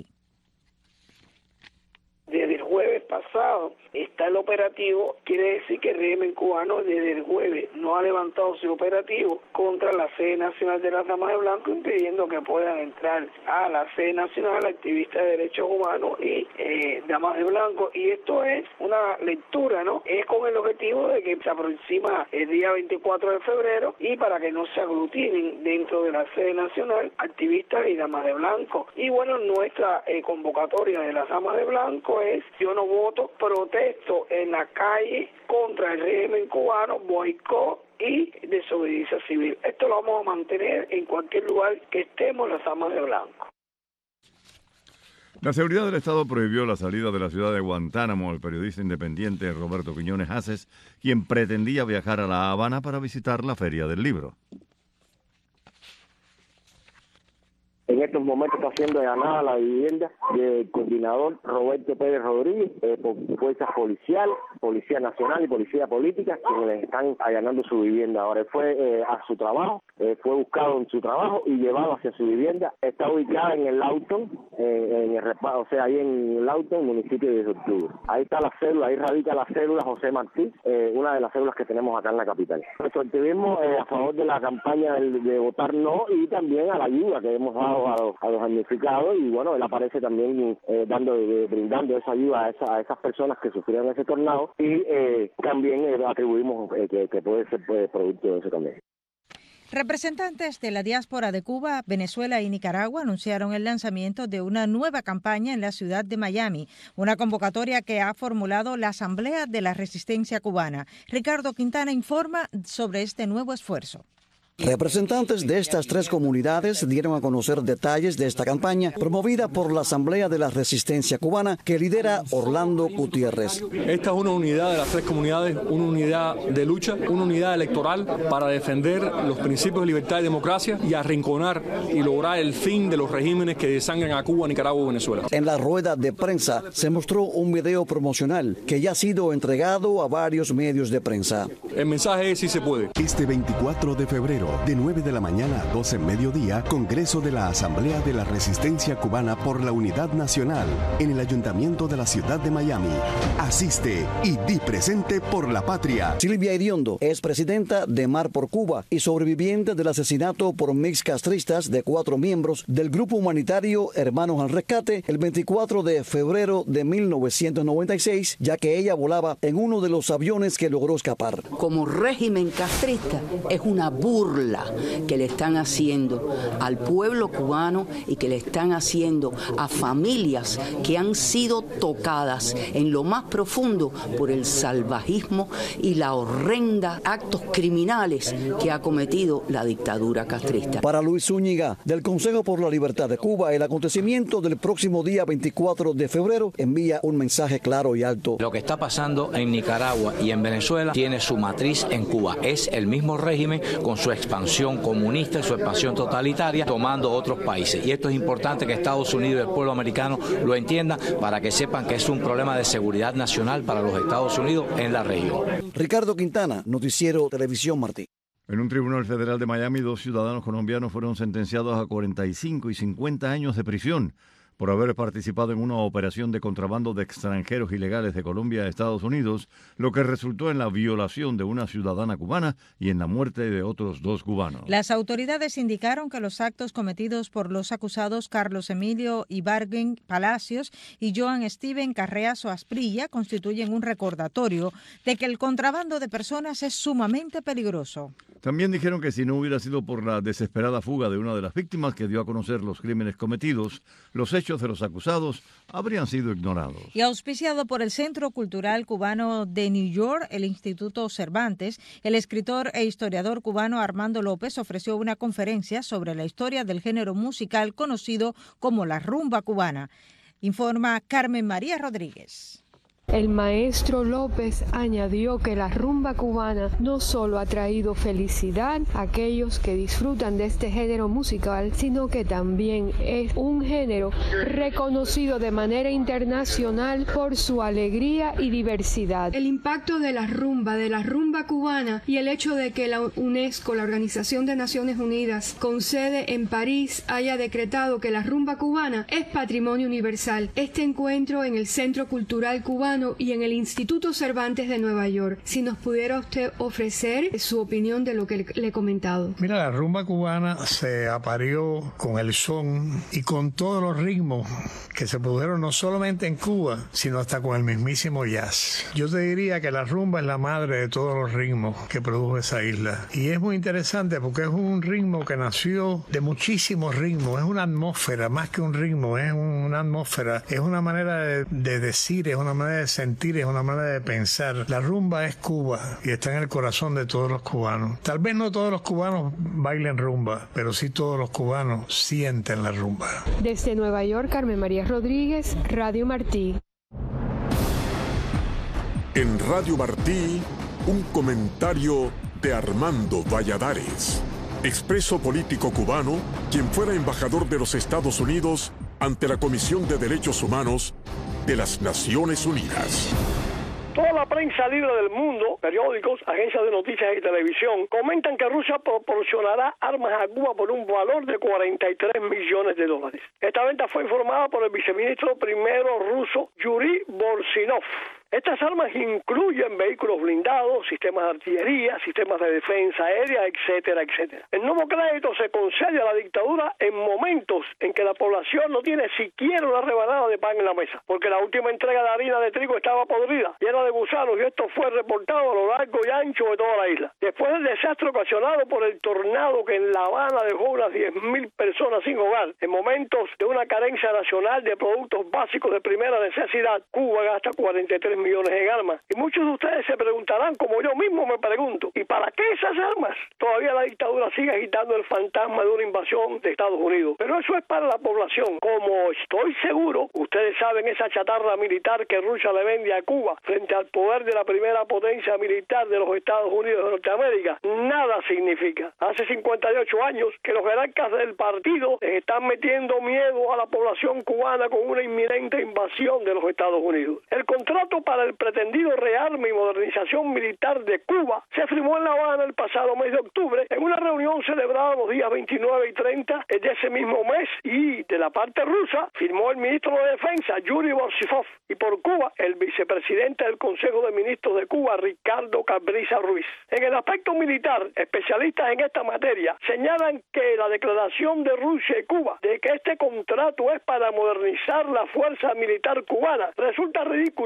Desde el jueves pasado está el operativo, quiere decir que el régimen cubano desde el jueves no ha levantado su operativo contra la sede nacional de las Damas de Blanco, impidiendo que puedan entrar a la sede nacional activistas de derechos humanos y Damas de Blanco. Y esto es una lectura, ¿no? Es con el objetivo de que se aproxima el día 24 de febrero y para que no se aglutinen dentro de la sede nacional activistas y Damas de Blanco. Y bueno, nuestra convocatoria de las Damas de Blanco es: yo no voto, protesto en la calle contra el régimen cubano, boicot y desobediencia civil. Esto lo vamos a mantener en cualquier lugar que estemos las Damas de Blanco. La seguridad del Estado prohibió la salida de la ciudad de Guantánamo al periodista independiente Roberto Quiñones Haces, quien pretendía viajar a La Habana para visitar la Feria del Libro. En estos momentos está siendo allanada la vivienda del coordinador Roberto Pérez Rodríguez por fuerzas policiales, Policía Nacional y Policía Política, quienes están allanando su vivienda. Ahora él fue a su trabajo, fue buscado en su trabajo y llevado hacia su vivienda. Está ubicada en el Lawton, ahí en Lawton, municipio de Octubre. Ahí está la célula, ahí radica la célula José Martí, una de las células que tenemos acá en la capital. Nuestro activismo a favor de la campaña de votar no y también a la ayuda que hemos dado a los damnificados, y bueno, él aparece también brindando esa ayuda a esas personas que sufrieron ese tornado, y también atribuimos que puede ser producto de eso también. Representantes de la diáspora de Cuba, Venezuela y Nicaragua anunciaron el lanzamiento de una nueva campaña en la ciudad de Miami, una convocatoria que ha formulado la Asamblea de la Resistencia Cubana. Ricardo Quintana informa sobre este nuevo esfuerzo. Representantes de estas 3 comunidades dieron a conocer detalles de esta campaña promovida por la Asamblea de la Resistencia Cubana que lidera Orlando Gutiérrez. Esta es una unidad de las 3 comunidades, una unidad de lucha, una unidad electoral para defender los principios de libertad y democracia y arrinconar y lograr el fin de los regímenes que desangran a Cuba, Nicaragua y Venezuela. En la rueda de prensa se mostró un video promocional que ya ha sido entregado a varios medios de prensa. El mensaje es: sí se puede. Este 24 de febrero, de 9 de la mañana a 12 mediodía, Congreso de la Asamblea de la Resistencia Cubana por la Unidad Nacional en el Ayuntamiento de la Ciudad de Miami. Asiste y di presente por la patria. Silvia Iriondo es presidenta de Mar por Cuba y sobreviviente del asesinato por mix castristas de 4 miembros del grupo humanitario Hermanos al Rescate el 24 de febrero de 1996, ya que ella volaba en uno de los aviones que logró escapar. Como régimen castrista es una burla burla que le están haciendo al pueblo cubano y que le están haciendo a familias que han sido tocadas en lo más profundo por el salvajismo y la horrenda actos criminales que ha cometido la dictadura castrista. Para Luis Zúñiga, del Consejo por la Libertad de Cuba, el acontecimiento del próximo día 24 de febrero envía un mensaje claro y alto. Lo que está pasando en Nicaragua y en Venezuela tiene su matriz en Cuba. Es el mismo régimen con su expansión comunista y su expansión totalitaria tomando otros países. Y esto es importante que Estados Unidos y el pueblo americano lo entiendan para que sepan que es un problema de seguridad nacional para los Estados Unidos en la región. Ricardo Quintana, Noticiero Televisión Martí. En un tribunal federal de Miami, 2 ciudadanos colombianos fueron sentenciados a 45 y 50 años de prisión por haber participado en una operación de contrabando de extranjeros ilegales de Colombia a Estados Unidos, lo que resultó en la violación de una ciudadana cubana y en la muerte de otros 2 cubanos. Las autoridades indicaron que los actos cometidos por los acusados Carlos Emilio Ibargüen Palacios y Joan Steven Carreazo Asprilla constituyen un recordatorio de que el contrabando de personas es sumamente peligroso. También dijeron que si no hubiera sido por la desesperada fuga de una de las víctimas que dio a conocer los crímenes cometidos, los hechos de los acusados habrían sido ignorados. Y auspiciado por el Centro Cultural Cubano de New York, el Instituto Cervantes, el escritor e historiador cubano Armando López ofreció una conferencia sobre la historia del género musical conocido como la rumba cubana. Informa Carmen María Rodríguez. El maestro López añadió que la rumba cubana no solo ha traído felicidad a aquellos que disfrutan de este género musical, sino que también es un género reconocido de manera internacional por su alegría y diversidad. El impacto de la rumba cubana y el hecho de que la UNESCO, la Organización de Naciones Unidas, con sede en París, haya decretado que la rumba cubana es patrimonio universal. Este encuentro en el Centro Cultural Cubano y en el Instituto Cervantes de Nueva York. Si nos pudiera usted ofrecer su opinión de lo que le he comentado. Mira, la rumba cubana se aparió con el son y con todos los ritmos que se produjeron no solamente en Cuba, sino hasta con el mismísimo jazz. Yo te diría que la rumba es la madre de todos los ritmos que produjo esa isla. Y es muy interesante porque es un ritmo que nació de muchísimos ritmos. Es una atmósfera, más que un ritmo, es una atmósfera. Es una manera de decir, es una manera de sentir, es una manera de pensar. La rumba es Cuba y está en el corazón de todos los cubanos. Tal vez no todos los cubanos bailen rumba, pero sí todos los cubanos sienten la rumba. Desde Nueva York, Carmen María Rodríguez, Radio Martí. En Radio Martí, un comentario de Armando Valladares, expreso político cubano, quien fuera embajador de los Estados Unidos ante la Comisión de Derechos Humanos de las Naciones Unidas. Toda la prensa libre del mundo, periódicos, agencias de noticias y televisión, comentan que Rusia proporcionará armas a Cuba por un valor de $43 millones. Esta venta fue informada por el viceministro primero ruso Yuri Borsinov. Estas armas incluyen vehículos blindados, sistemas de artillería, sistemas de defensa aérea, etcétera, etcétera. El nuevo crédito se concede a la dictadura en momentos en que la población no tiene siquiera una rebanada de pan en la mesa, porque la última entrega de harina de trigo estaba podrida, llena de gusanos, y esto fue reportado a lo largo y ancho de toda la isla. Después del desastre ocasionado por el tornado que en La Habana dejó unas 10.000 personas sin hogar, en momentos de una carencia nacional de productos básicos de primera necesidad, Cuba gasta 43 millones en armas. Y muchos de ustedes se preguntarán, como yo mismo me pregunto, ¿y para qué esas armas? Todavía la dictadura sigue agitando el fantasma de una invasión de Estados Unidos. Pero eso es para la población. Como estoy seguro, ustedes saben esa chatarra militar que Rusia le vende a Cuba frente al poder de la primera potencia militar de los Estados Unidos de Norteamérica, nada significa. Hace 58 años que los jerarcas del partido les están metiendo miedo a la población cubana con una inminente invasión de los Estados Unidos. El contrato para el pretendido rearme y modernización militar de Cuba se firmó en La Habana el pasado mes de octubre en una reunión celebrada los días 29 y 30 de ese mismo mes, y de la parte rusa firmó el ministro de Defensa Yuri Borsinov, y por Cuba el vicepresidente del Consejo de Ministros de Cuba, Ricardo Cabrisa Ruiz. En el aspecto militar, especialistas en esta materia señalan que la declaración de Rusia y Cuba de que este contrato es para modernizar la fuerza militar cubana resulta ridícula, y con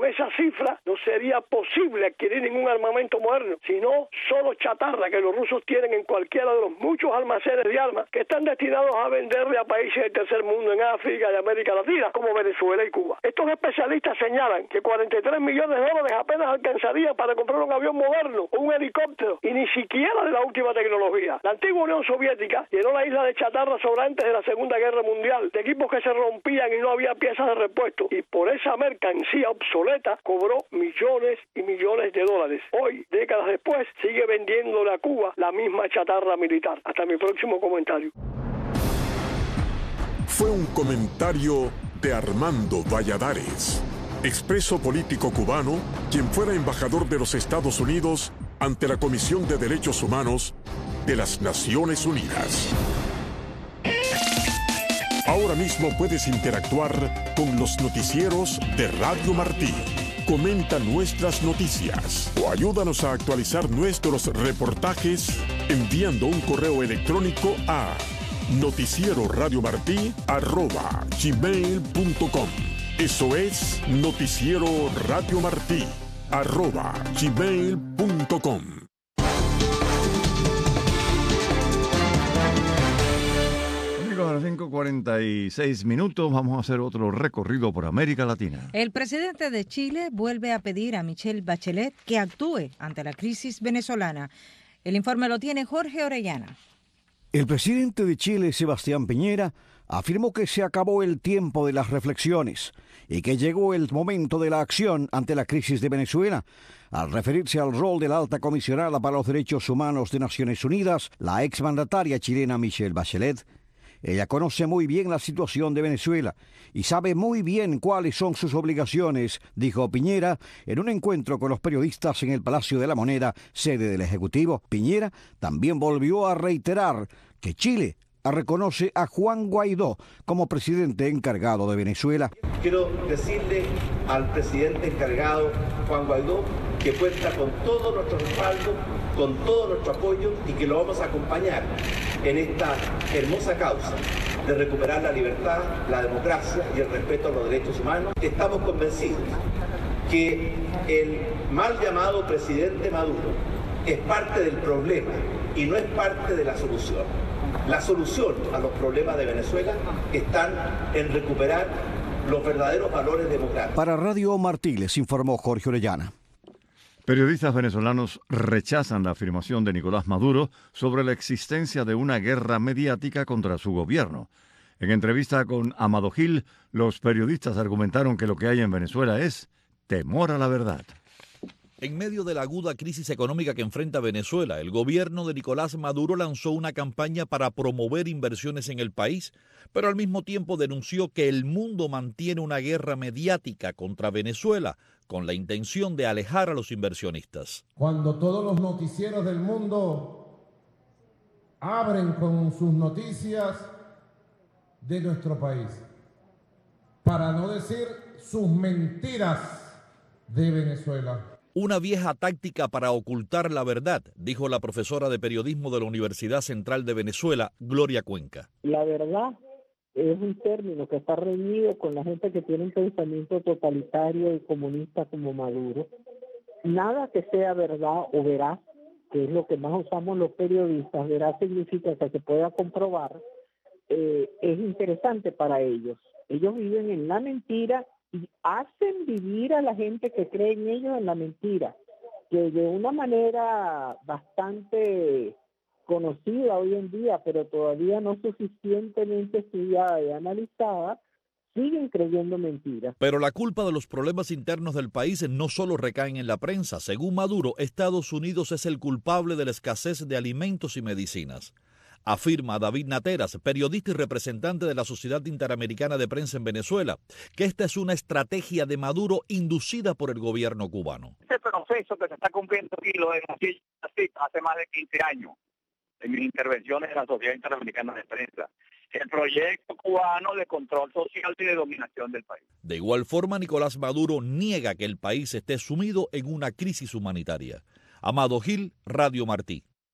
esa cifra no sería posible adquirir ningún armamento moderno, sino solo chatarra que los rusos tienen en cualquiera de los muchos almacenes de armas que están destinados a venderle a países del tercer mundo en África y América Latina, como Venezuela y Cuba. Estos especialistas señalan que 43 millones de dólares apenas alcanzarían para comprar un avión moderno, un helicóptero, y ni siquiera de la última tecnología. La antigua Unión Soviética llenó la isla de chatarra sobrantes de la Segunda Guerra Mundial, de equipos que se rompían y no había piezas de repuesto, y por esa mercancía obsoleta cobró millones y millones de dólares. Hoy, décadas después, sigue vendiéndole a Cuba la misma chatarra militar. Hasta mi próximo comentario. Fue un comentario de Armando Valladares, expreso político cubano, quien fuera embajador de los Estados Unidos ante la Comisión de Derechos Humanos de las Naciones Unidas. Ahora mismo puedes interactuar con los noticieros de Radio Martí. Comenta nuestras noticias o ayúdanos a actualizar nuestros reportajes enviando un correo electrónico a noticieroradiomartí@gmail.com. Eso es noticieroradiomartí@gmail.com. A las 5:46 minutos vamos a hacer otro recorrido por América Latina. El presidente de Chile vuelve a pedir a Michelle Bachelet que actúe ante la crisis venezolana. El informe lo tiene Jorge Orellana. El presidente de Chile, Sebastián Piñera, afirmó que se acabó el tiempo de las reflexiones y que llegó el momento de la acción ante la crisis de Venezuela. Al referirse al rol de la alta comisionada para los derechos humanos de Naciones Unidas, la exmandataria chilena Michelle Bachelet, ella conoce muy bien la situación de Venezuela y sabe muy bien cuáles son sus obligaciones, dijo Piñera en un encuentro con los periodistas en el Palacio de la Moneda, sede del Ejecutivo. Piñera también volvió a reiterar que Chile reconoce a Juan Guaidó como presidente encargado de Venezuela. Quiero decirle al presidente encargado, Juan Guaidó, que cuenta con todo nuestro respaldo, con todo nuestro apoyo y que lo vamos a acompañar en esta hermosa causa de recuperar la libertad, la democracia y el respeto a los derechos humanos. Estamos convencidos que el mal llamado presidente Maduro es parte del problema y no es parte de la solución. La solución a los problemas de Venezuela están en recuperar los verdaderos valores democráticos. Para Radio Martí les informó Jorge Orellana. Periodistas venezolanos rechazan la afirmación de Nicolás Maduro sobre la existencia de una guerra mediática contra su gobierno. En entrevista con Amado Gil, los periodistas argumentaron que lo que hay en Venezuela es temor a la verdad. En medio de la aguda crisis económica que enfrenta Venezuela, el gobierno de Nicolás Maduro lanzó una campaña para promover inversiones en el país, pero al mismo tiempo denunció que el mundo mantiene una guerra mediática contra Venezuela con la intención de alejar a los inversionistas. Cuando todos los noticieros del mundo abren con sus noticias de nuestro país, para no decir sus mentiras de Venezuela. Una vieja táctica para ocultar la verdad, dijo la profesora de periodismo de la Universidad Central de Venezuela, Gloria Cuenca. La verdad es un término que está reñido con la gente que tiene un pensamiento totalitario y comunista como Maduro. Nada que sea verdad o veraz, que es lo que más usamos los periodistas, veraz significa que se pueda comprobar, es interesante para ellos. Ellos viven en la mentira y hacen vivir a la gente que cree en ellos en la mentira, que de una manera bastante conocida hoy en día, pero todavía no suficientemente estudiada y analizada, siguen creyendo mentiras. Pero la culpa de los problemas internos del país no solo recaen en la prensa. Según Maduro, Estados Unidos es el culpable de la escasez de alimentos y medicinas. Afirma David Nateras, periodista y representante de la Sociedad Interamericana de Prensa en Venezuela, que esta es una estrategia de Maduro inducida por el gobierno cubano. Este proceso que se está cumpliendo aquí lo denuncié hace más de 15 años en mis intervenciones en la Sociedad Interamericana de Prensa. El proyecto cubano de control social y de dominación del país. De igual forma, Nicolás Maduro niega que el país esté sumido en una crisis humanitaria. Amado Gil, Radio Martí.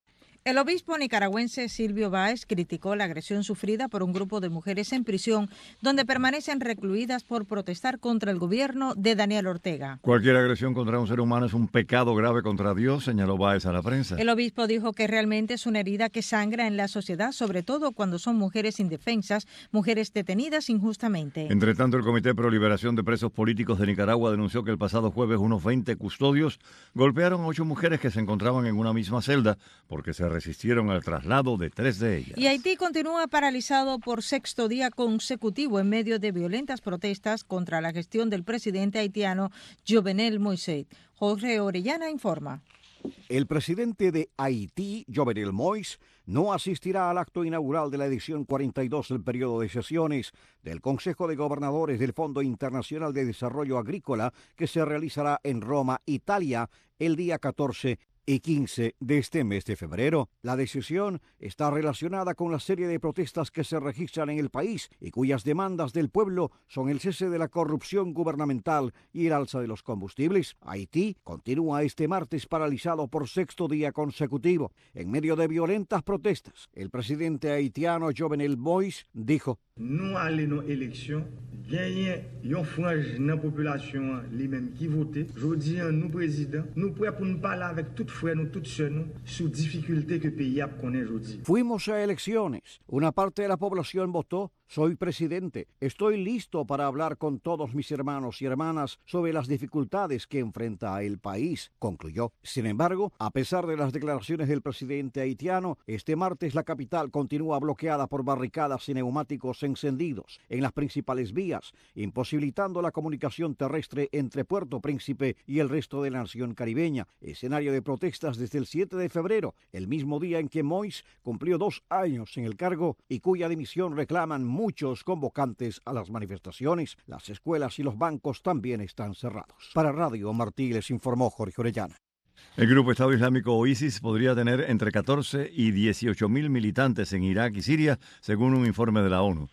El obispo nicaragüense Silvio Báez criticó la agresión sufrida por un grupo de mujeres en prisión donde permanecen recluidas por protestar contra el gobierno de Daniel Ortega. Cualquier agresión contra un ser humano es un pecado grave contra Dios, señaló Báez a la prensa. El obispo dijo que realmente es una herida que sangra en la sociedad, sobre todo cuando son mujeres indefensas, mujeres detenidas injustamente. Entre tanto, el Comité Pro Liberación de Presos Políticos de Nicaragua denunció que el pasado jueves unos 20 custodios golpearon a 8 mujeres que se encontraban en una misma celda porque se resistieron al traslado de 3 de ellas. Y Haití continúa paralizado por sexto día consecutivo en medio de violentas protestas contra la gestión del presidente haitiano Jovenel Moïse. Jorge Orellana informa. El presidente de Haití, Jovenel Moïse, no asistirá al acto inaugural de la edición 42 del periodo de sesiones del Consejo de Gobernadores del Fondo Internacional de Desarrollo Agrícola que se realizará en Roma, Italia, el día 14 y 15 de este mes de febrero. La decisión está relacionada con la serie de protestas que se registran en el país y cuyas demandas del pueblo son el cese de la corrupción gubernamental y el alza de los combustibles. Haití continúa este martes paralizado por sexto día consecutivo. En medio de violentas protestas, el presidente haitiano Jovenel Moïse dijo: "Nous allons élection, gagner une frange de la population lui-même qui vote. Jodi nous président, nous prêts pour nous parler avec toute frère nous toutes sœurs nous sur difficulté que pays a connaît aujourd'hui." Fuimos a elecciones. Una parte de la población votó. Soy presidente. Estoy listo para hablar con todos mis hermanos y hermanas sobre las dificultades que enfrenta el país, concluyó. Sin embargo, a pesar de las declaraciones del presidente haitiano, este martes la capital continúa bloqueada por barricadas y neumáticos encendidos en las principales vías, imposibilitando la comunicación terrestre entre Puerto Príncipe y el resto de la nación caribeña, escenario de protestas desde el 7 de febrero, el mismo día en que Moïse cumplió 2 años en el cargo y cuya dimisión reclaman muchos convocantes a las manifestaciones. Las escuelas y los bancos también están cerrados. Para Radio Martí les informó Jorge Orellana. El grupo Estado Islámico o ISIS podría tener entre 14 y 18 mil militantes en Irak y Siria, según un informe de la ONU.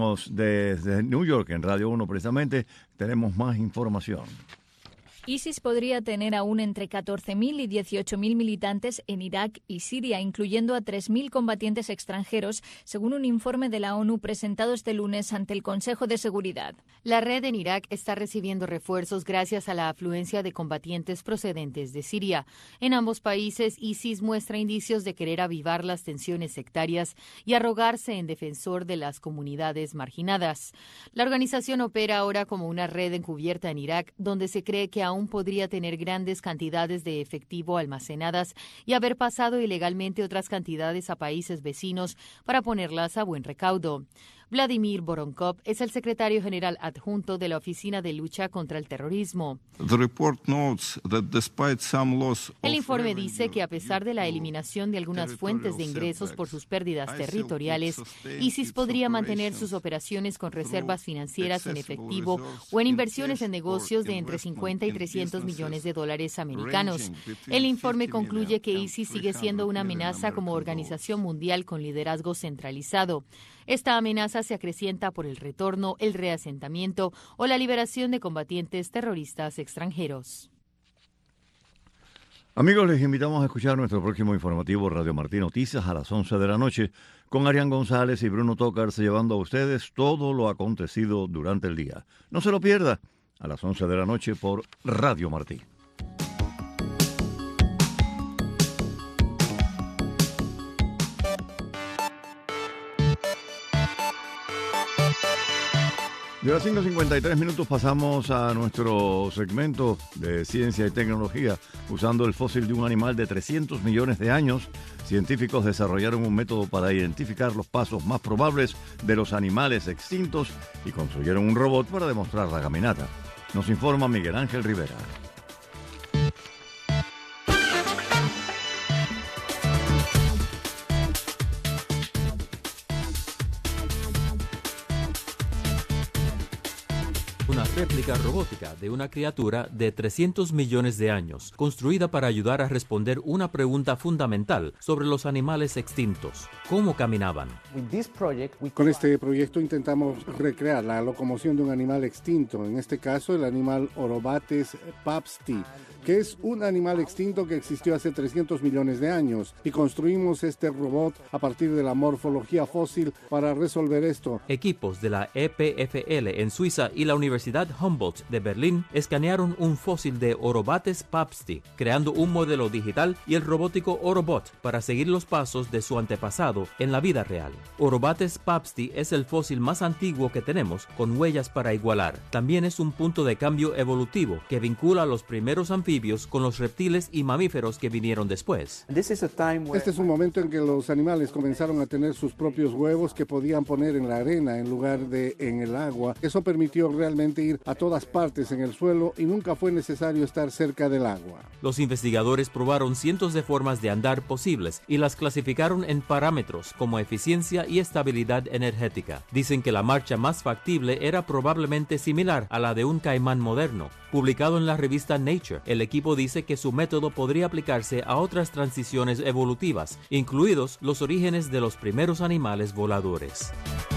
Desde New York, en Radio 1 precisamente, tenemos más información. ISIS podría tener aún entre 14.000 y 18.000 militantes en Irak y Siria, incluyendo a 3.000 combatientes extranjeros, según un informe de la ONU presentado este lunes ante el Consejo de Seguridad. La red en Irak está recibiendo refuerzos gracias a la afluencia de combatientes procedentes de Siria. En ambos países, ISIS muestra indicios de querer avivar las tensiones sectarias y arrogarse en defensor de las comunidades marginadas. La organización opera ahora como una red encubierta en Irak, donde se cree que aún podría tener grandes cantidades de efectivo almacenadas y haber pasado ilegalmente otras cantidades a países vecinos para ponerlas a buen recaudo. Vladimir Voronkov es el secretario general adjunto de la Oficina de Lucha contra el Terrorismo. El informe dice que a pesar de la eliminación de algunas fuentes de ingresos por sus pérdidas territoriales, ISIS podría mantener sus operaciones con reservas financieras en efectivo o en inversiones en negocios de entre 50 y 300 millones de dólares americanos. El informe concluye que ISIS sigue siendo una amenaza como organización mundial con liderazgo centralizado. Esta amenaza se acrecienta por el retorno, el reasentamiento o la liberación de combatientes terroristas extranjeros. Amigos, les invitamos a escuchar nuestro próximo informativo Radio Martí Noticias a las 11 de la noche con Arián González y Bruno Tócars llevando a ustedes todo lo acontecido durante el día. No se lo pierda a las 11 de la noche por Radio Martí. De las 5:53 pasamos a nuestro segmento de ciencia y tecnología. Usando el fósil de un animal de 300 millones de años, científicos desarrollaron un método para identificar los pasos más probables de los animales extintos y construyeron un robot para demostrar la caminata. Nos informa Miguel Ángel Rivera. Una réplica robótica de una criatura de 300 millones de años, construida para ayudar a responder una pregunta fundamental sobre los animales extintos. ¿Cómo caminaban? Con este proyecto intentamos recrear la locomoción de un animal extinto, en este caso el animal Orobates papsti, que es un animal extinto que existió hace 300 millones de años, y construimos este robot a partir de la morfología fósil para resolver esto. Equipos de la EPFL en Suiza y la Universidad Humboldt de Berlín escanearon un fósil de Orobates papsti, creando un modelo digital y el robótico Orobot para seguir los pasos de su antepasado en la vida real. Orobates papsti es el fósil más antiguo que tenemos, con huellas para igualar. También es un punto de cambio evolutivo que vincula a los primeros anfibios con los reptiles y mamíferos que vinieron después. Este es un momento en que los animales comenzaron a tener sus propios huevos que podían poner en la arena en lugar de en el agua. Eso permitió realmente ir a todas partes en el suelo y nunca fue necesario estar cerca del agua. Los investigadores probaron cientos de formas de andar posibles y las clasificaron en parámetros como eficiencia y estabilidad energética. Dicen que la marcha más factible era probablemente similar a la de un caimán moderno. Publicado en la revista Nature, el equipo dice que su método podría aplicarse a otras transiciones evolutivas, incluidos los orígenes de los primeros animales voladores.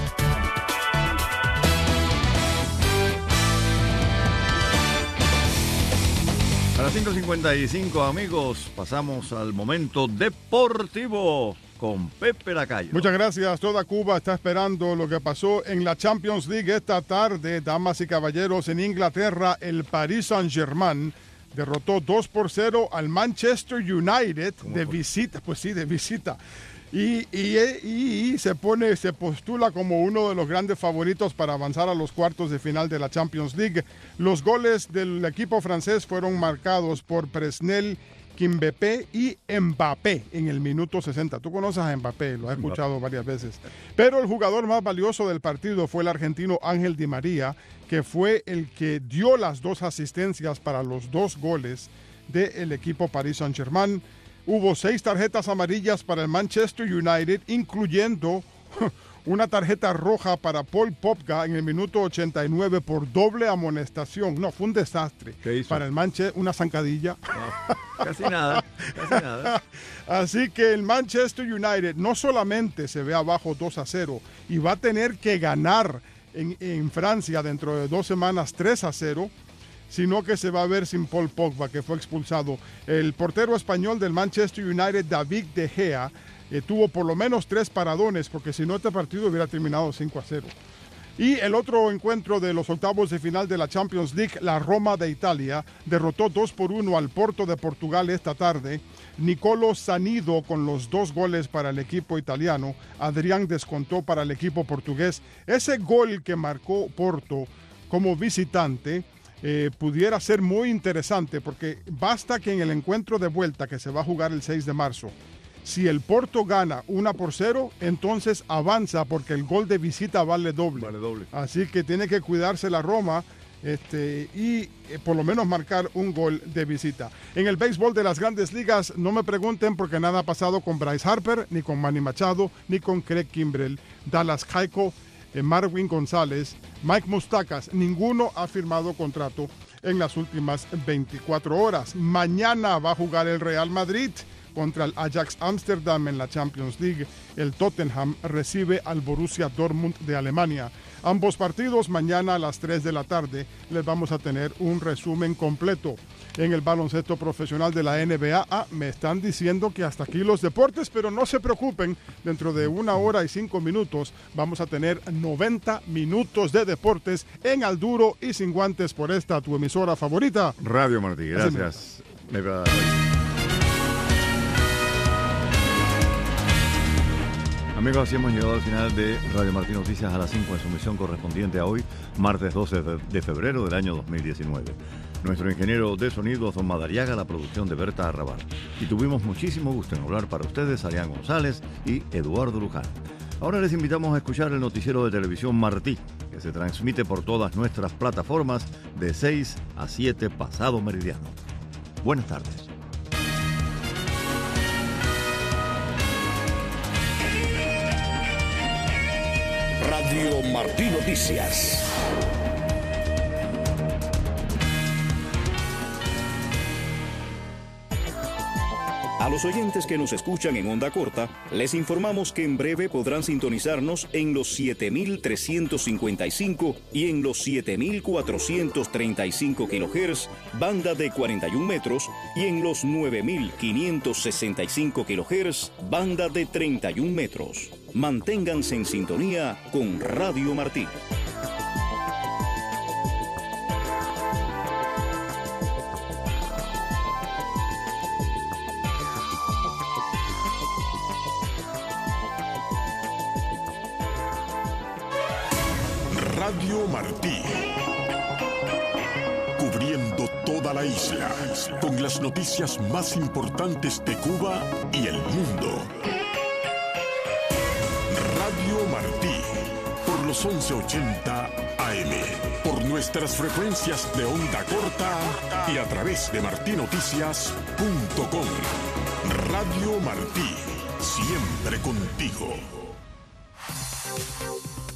A las 5:55, amigos, pasamos al momento deportivo con Pepe Lacayo. Muchas gracias. Toda Cuba está esperando lo que pasó en la Champions League esta tarde. Damas y caballeros, en Inglaterra, el Paris Saint-Germain derrotó 2-0 al Manchester United de visita. Pues sí, de visita. Y se postula como uno de los grandes favoritos para avanzar a los cuartos de final de la Champions League. Los goles del equipo francés fueron marcados por Presnel, Kimpembe y Mbappé en el minuto 60. Tú conoces a Mbappé, lo has escuchado varias veces. Pero el jugador más valioso del partido fue el argentino Ángel Di María, que fue el que dio las 2 asistencias para los 2 goles del equipo Paris Saint-Germain. Hubo 6 tarjetas amarillas para el Manchester United, incluyendo una tarjeta roja para Paul Pogba en el minuto 89 por doble amonestación. No, fue un desastre. ¿Qué hizo? Para el Manchester, una zancadilla. No, casi nada. Así que el Manchester United no solamente se ve abajo 2-0 y va a tener que ganar en Francia dentro de 2 semanas 3-0, sino que se va a ver sin Paul Pogba, que fue expulsado. El portero español del Manchester United, David De Gea, tuvo por lo menos 3 paradones, porque si no este partido hubiera terminado 5-0. Y el otro encuentro de los octavos de final de la Champions League, la Roma de Italia derrotó 2-1 al Porto de Portugal esta tarde. Nicolo Sanido con los 2 goles para el equipo italiano. Adrián descontó para el equipo portugués. Ese gol que marcó Porto como visitante pudiera ser muy interesante, porque basta que en el encuentro de vuelta que se va a jugar el 6 de marzo, si el Porto gana 1-0, entonces avanza, porque el gol de visita vale doble. Así que tiene que cuidarse la Roma y por lo menos marcar un gol de visita. En el béisbol de las Grandes Ligas, no me pregunten, porque nada ha pasado con Bryce Harper, ni con Manny Machado, ni con Craig Kimbrell. Dallas Keuchel, Marwin González, Mike Moustakas, ninguno ha firmado contrato en las últimas 24 horas. Mañana va a jugar el Real Madrid contra el Ajax Amsterdam en la Champions League. El Tottenham recibe al Borussia Dortmund de Alemania. Ambos partidos mañana a las 3 de la tarde. Les vamos a tener un resumen completo. En el baloncesto profesional de la NBA, me están diciendo que hasta aquí los deportes, pero no se preocupen, dentro de 1 hora y 5 minutos vamos a tener 90 minutos de deportes en Al Duro y Sin Guantes por esta tu emisora favorita. Radio Martí, gracias. Amigos, así hemos llegado al final de Radio Martí Noticias a las 5 en su emisión correspondiente a hoy, martes 12 de febrero del año 2019. Nuestro ingeniero de sonido, Don Madariaga, la producción de Berta Arrabal. Y tuvimos muchísimo gusto en hablar para ustedes, Arián González y Eduardo Luján. Ahora les invitamos a escuchar el noticiero de televisión Martí, que se transmite por todas nuestras plataformas de 6 a 7 pasado meridiano. Buenas tardes. Radio Martí Noticias. A los oyentes que nos escuchan en onda corta, les informamos que en breve podrán sintonizarnos en los 7.355 y en los 7.435 kHz, banda de 41 metros, y en los 9.565 kHz, banda de 31 metros. Manténganse en sintonía con Radio Martí. Radio Martí, cubriendo toda la isla, con las noticias más importantes de Cuba y el mundo. Radio Martí, por los 1180 AM, por nuestras frecuencias de onda corta y a través de martinoticias.com. Radio Martí, siempre contigo.